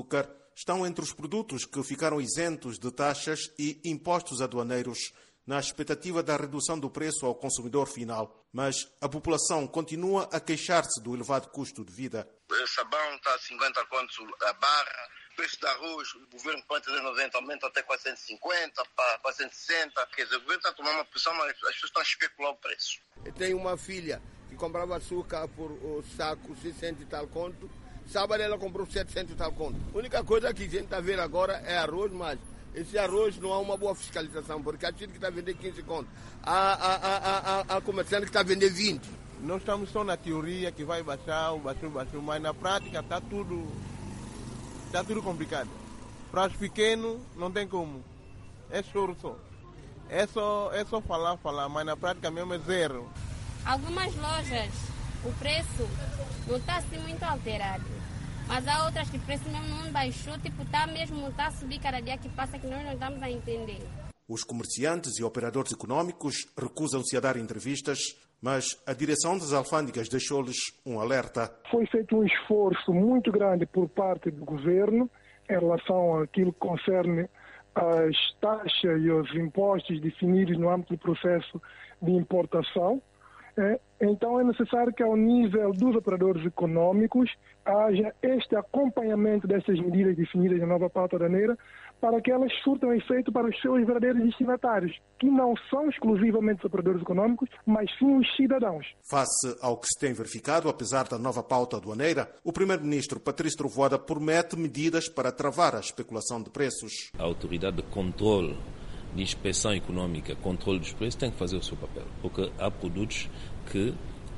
estão entre os produtos que ficaram isentos de taxas e impostos aduaneiros na expectativa da redução do preço ao consumidor final. Mas a população continua a queixar-se do elevado custo de vida. O sabão está a 50 contos a barra, o preço de arroz, o governo põe 390, aumenta até 450, para 460. Quer dizer, o governo está a tomar uma posição, mas as pessoas estão a especular o preço. Eu tenho uma filha que comprava açúcar por o saco 600 e tal conto. Sábado ela comprou 700 e tal conto. A única coisa que a gente está a ver agora é arroz, mas esse arroz não há uma boa fiscalização, porque a gente que está a vender 15 conto, há comerciante que está a vender 20. Nós estamos só na teoria que vai baixar, mas na prática está tudo complicado. Para os pequenos não tem como, é choro só. É só falar, mas na prática mesmo é zero. Algumas lojas, o preço não está assim muito alterado. Mas há outras que o preço mesmo não baixou, está a subir cada dia que passa, que nós não estamos a entender. Os comerciantes e operadores econômicos recusam-se a dar entrevistas, mas a direção das alfândegas deixou-lhes um alerta. Foi feito um esforço muito grande por parte do governo em relação àquilo que concerne as taxas e os impostos definidos no âmbito do processo de importação. Então é necessário que ao nível dos operadores econômicos haja este acompanhamento dessas medidas definidas na nova pauta aduaneira para que elas surtam efeito para os seus verdadeiros destinatários, que não são exclusivamente os operadores econômicos, mas sim os cidadãos. Face ao que se tem verificado, apesar da nova pauta aduaneira, o primeiro-ministro Patrício Trovoada promete medidas para travar a especulação de preços. A autoridade de controle de inspeção econômica, controle dos preços, tem que fazer o seu papel, porque há produtos que,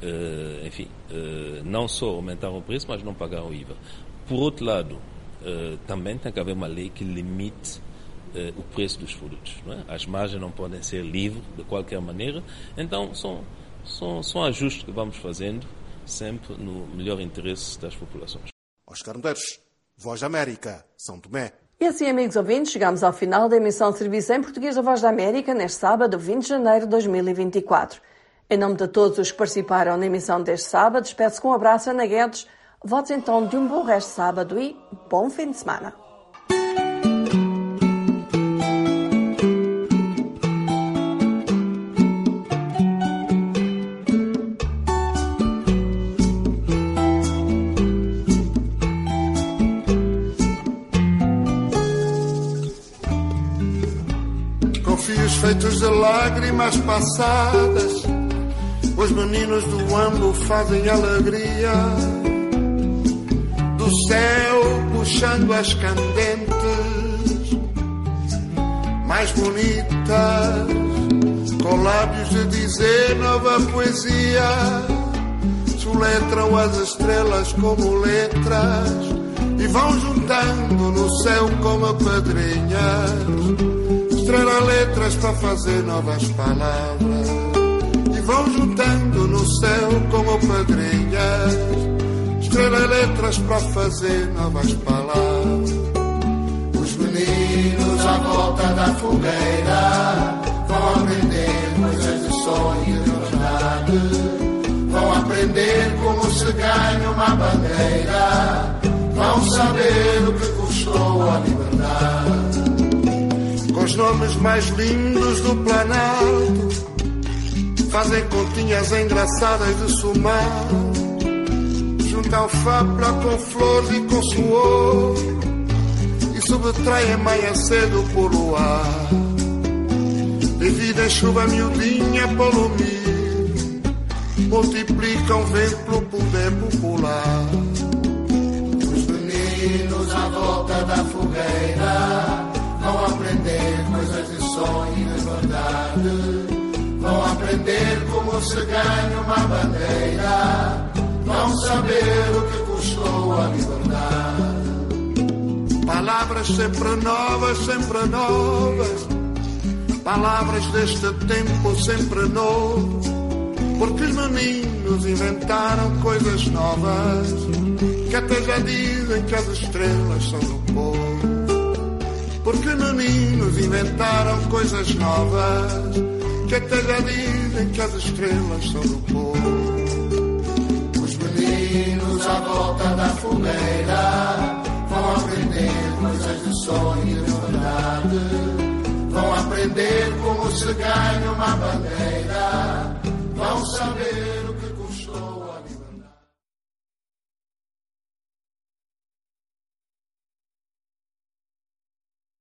não só aumentaram o preço, mas não pagaram o IVA. Por outro lado, também tem que haver uma lei que limite o preço dos produtos. Não é? As margens não podem ser livres de qualquer maneira, então são ajustes que vamos fazendo sempre no melhor interesse das populações. Oscar Medeiros, Voz da América, São Tomé. E assim, amigos ouvintes, chegamos ao final da emissão de serviço em português da Voz da América neste sábado, 20 de janeiro de 2024. Em nome de todos os que participaram na emissão deste sábado, despeço com um abraço, Ana Guedes. Votos então de um bom resto de sábado e bom fim de semana. Com fios feitos de lágrimas passadas, os meninos do Ambo fazem alegria. Do céu puxando as candentes mais bonitas, com lábios de dizer nova poesia, soletram as estrelas como letras e vão juntando no céu como pedrinhas, estrela letras para fazer novas palavras, e vão juntando no céu como pedrinhas, estrela letras para fazer novas palavras. Os meninos à volta da fogueira vão aprender coisas de sonho e de verdade, vão aprender como se ganha uma bandeira, vão saber o que custou a liberdade. Com os nomes mais lindos do Planalto, fazem continhas engraçadas de somar, juntam fábula com flores e com suor e subtraem manhã cedo por luar. Dividem chuva miudinha pelo mir, multiplicam vento pelo poder popular. Os meninos à volta da fogueira vão aprender coisas de sonho e de verdade, vão aprender como se ganha uma bandeira, vão saber o que custou a liberdade. Palavras sempre novas, palavras deste tempo sempre novo, porque os meninos inventaram coisas novas, que até já dizem que as estrelas são do povo. Porque os meninos inventaram coisas novas, que até já dizem que as estrelas são do povo. Os meninos à volta da fogueira vão aprender aprender coisas de sonho e liberdade. Vão aprender como se ganha uma bandeira. Vão saber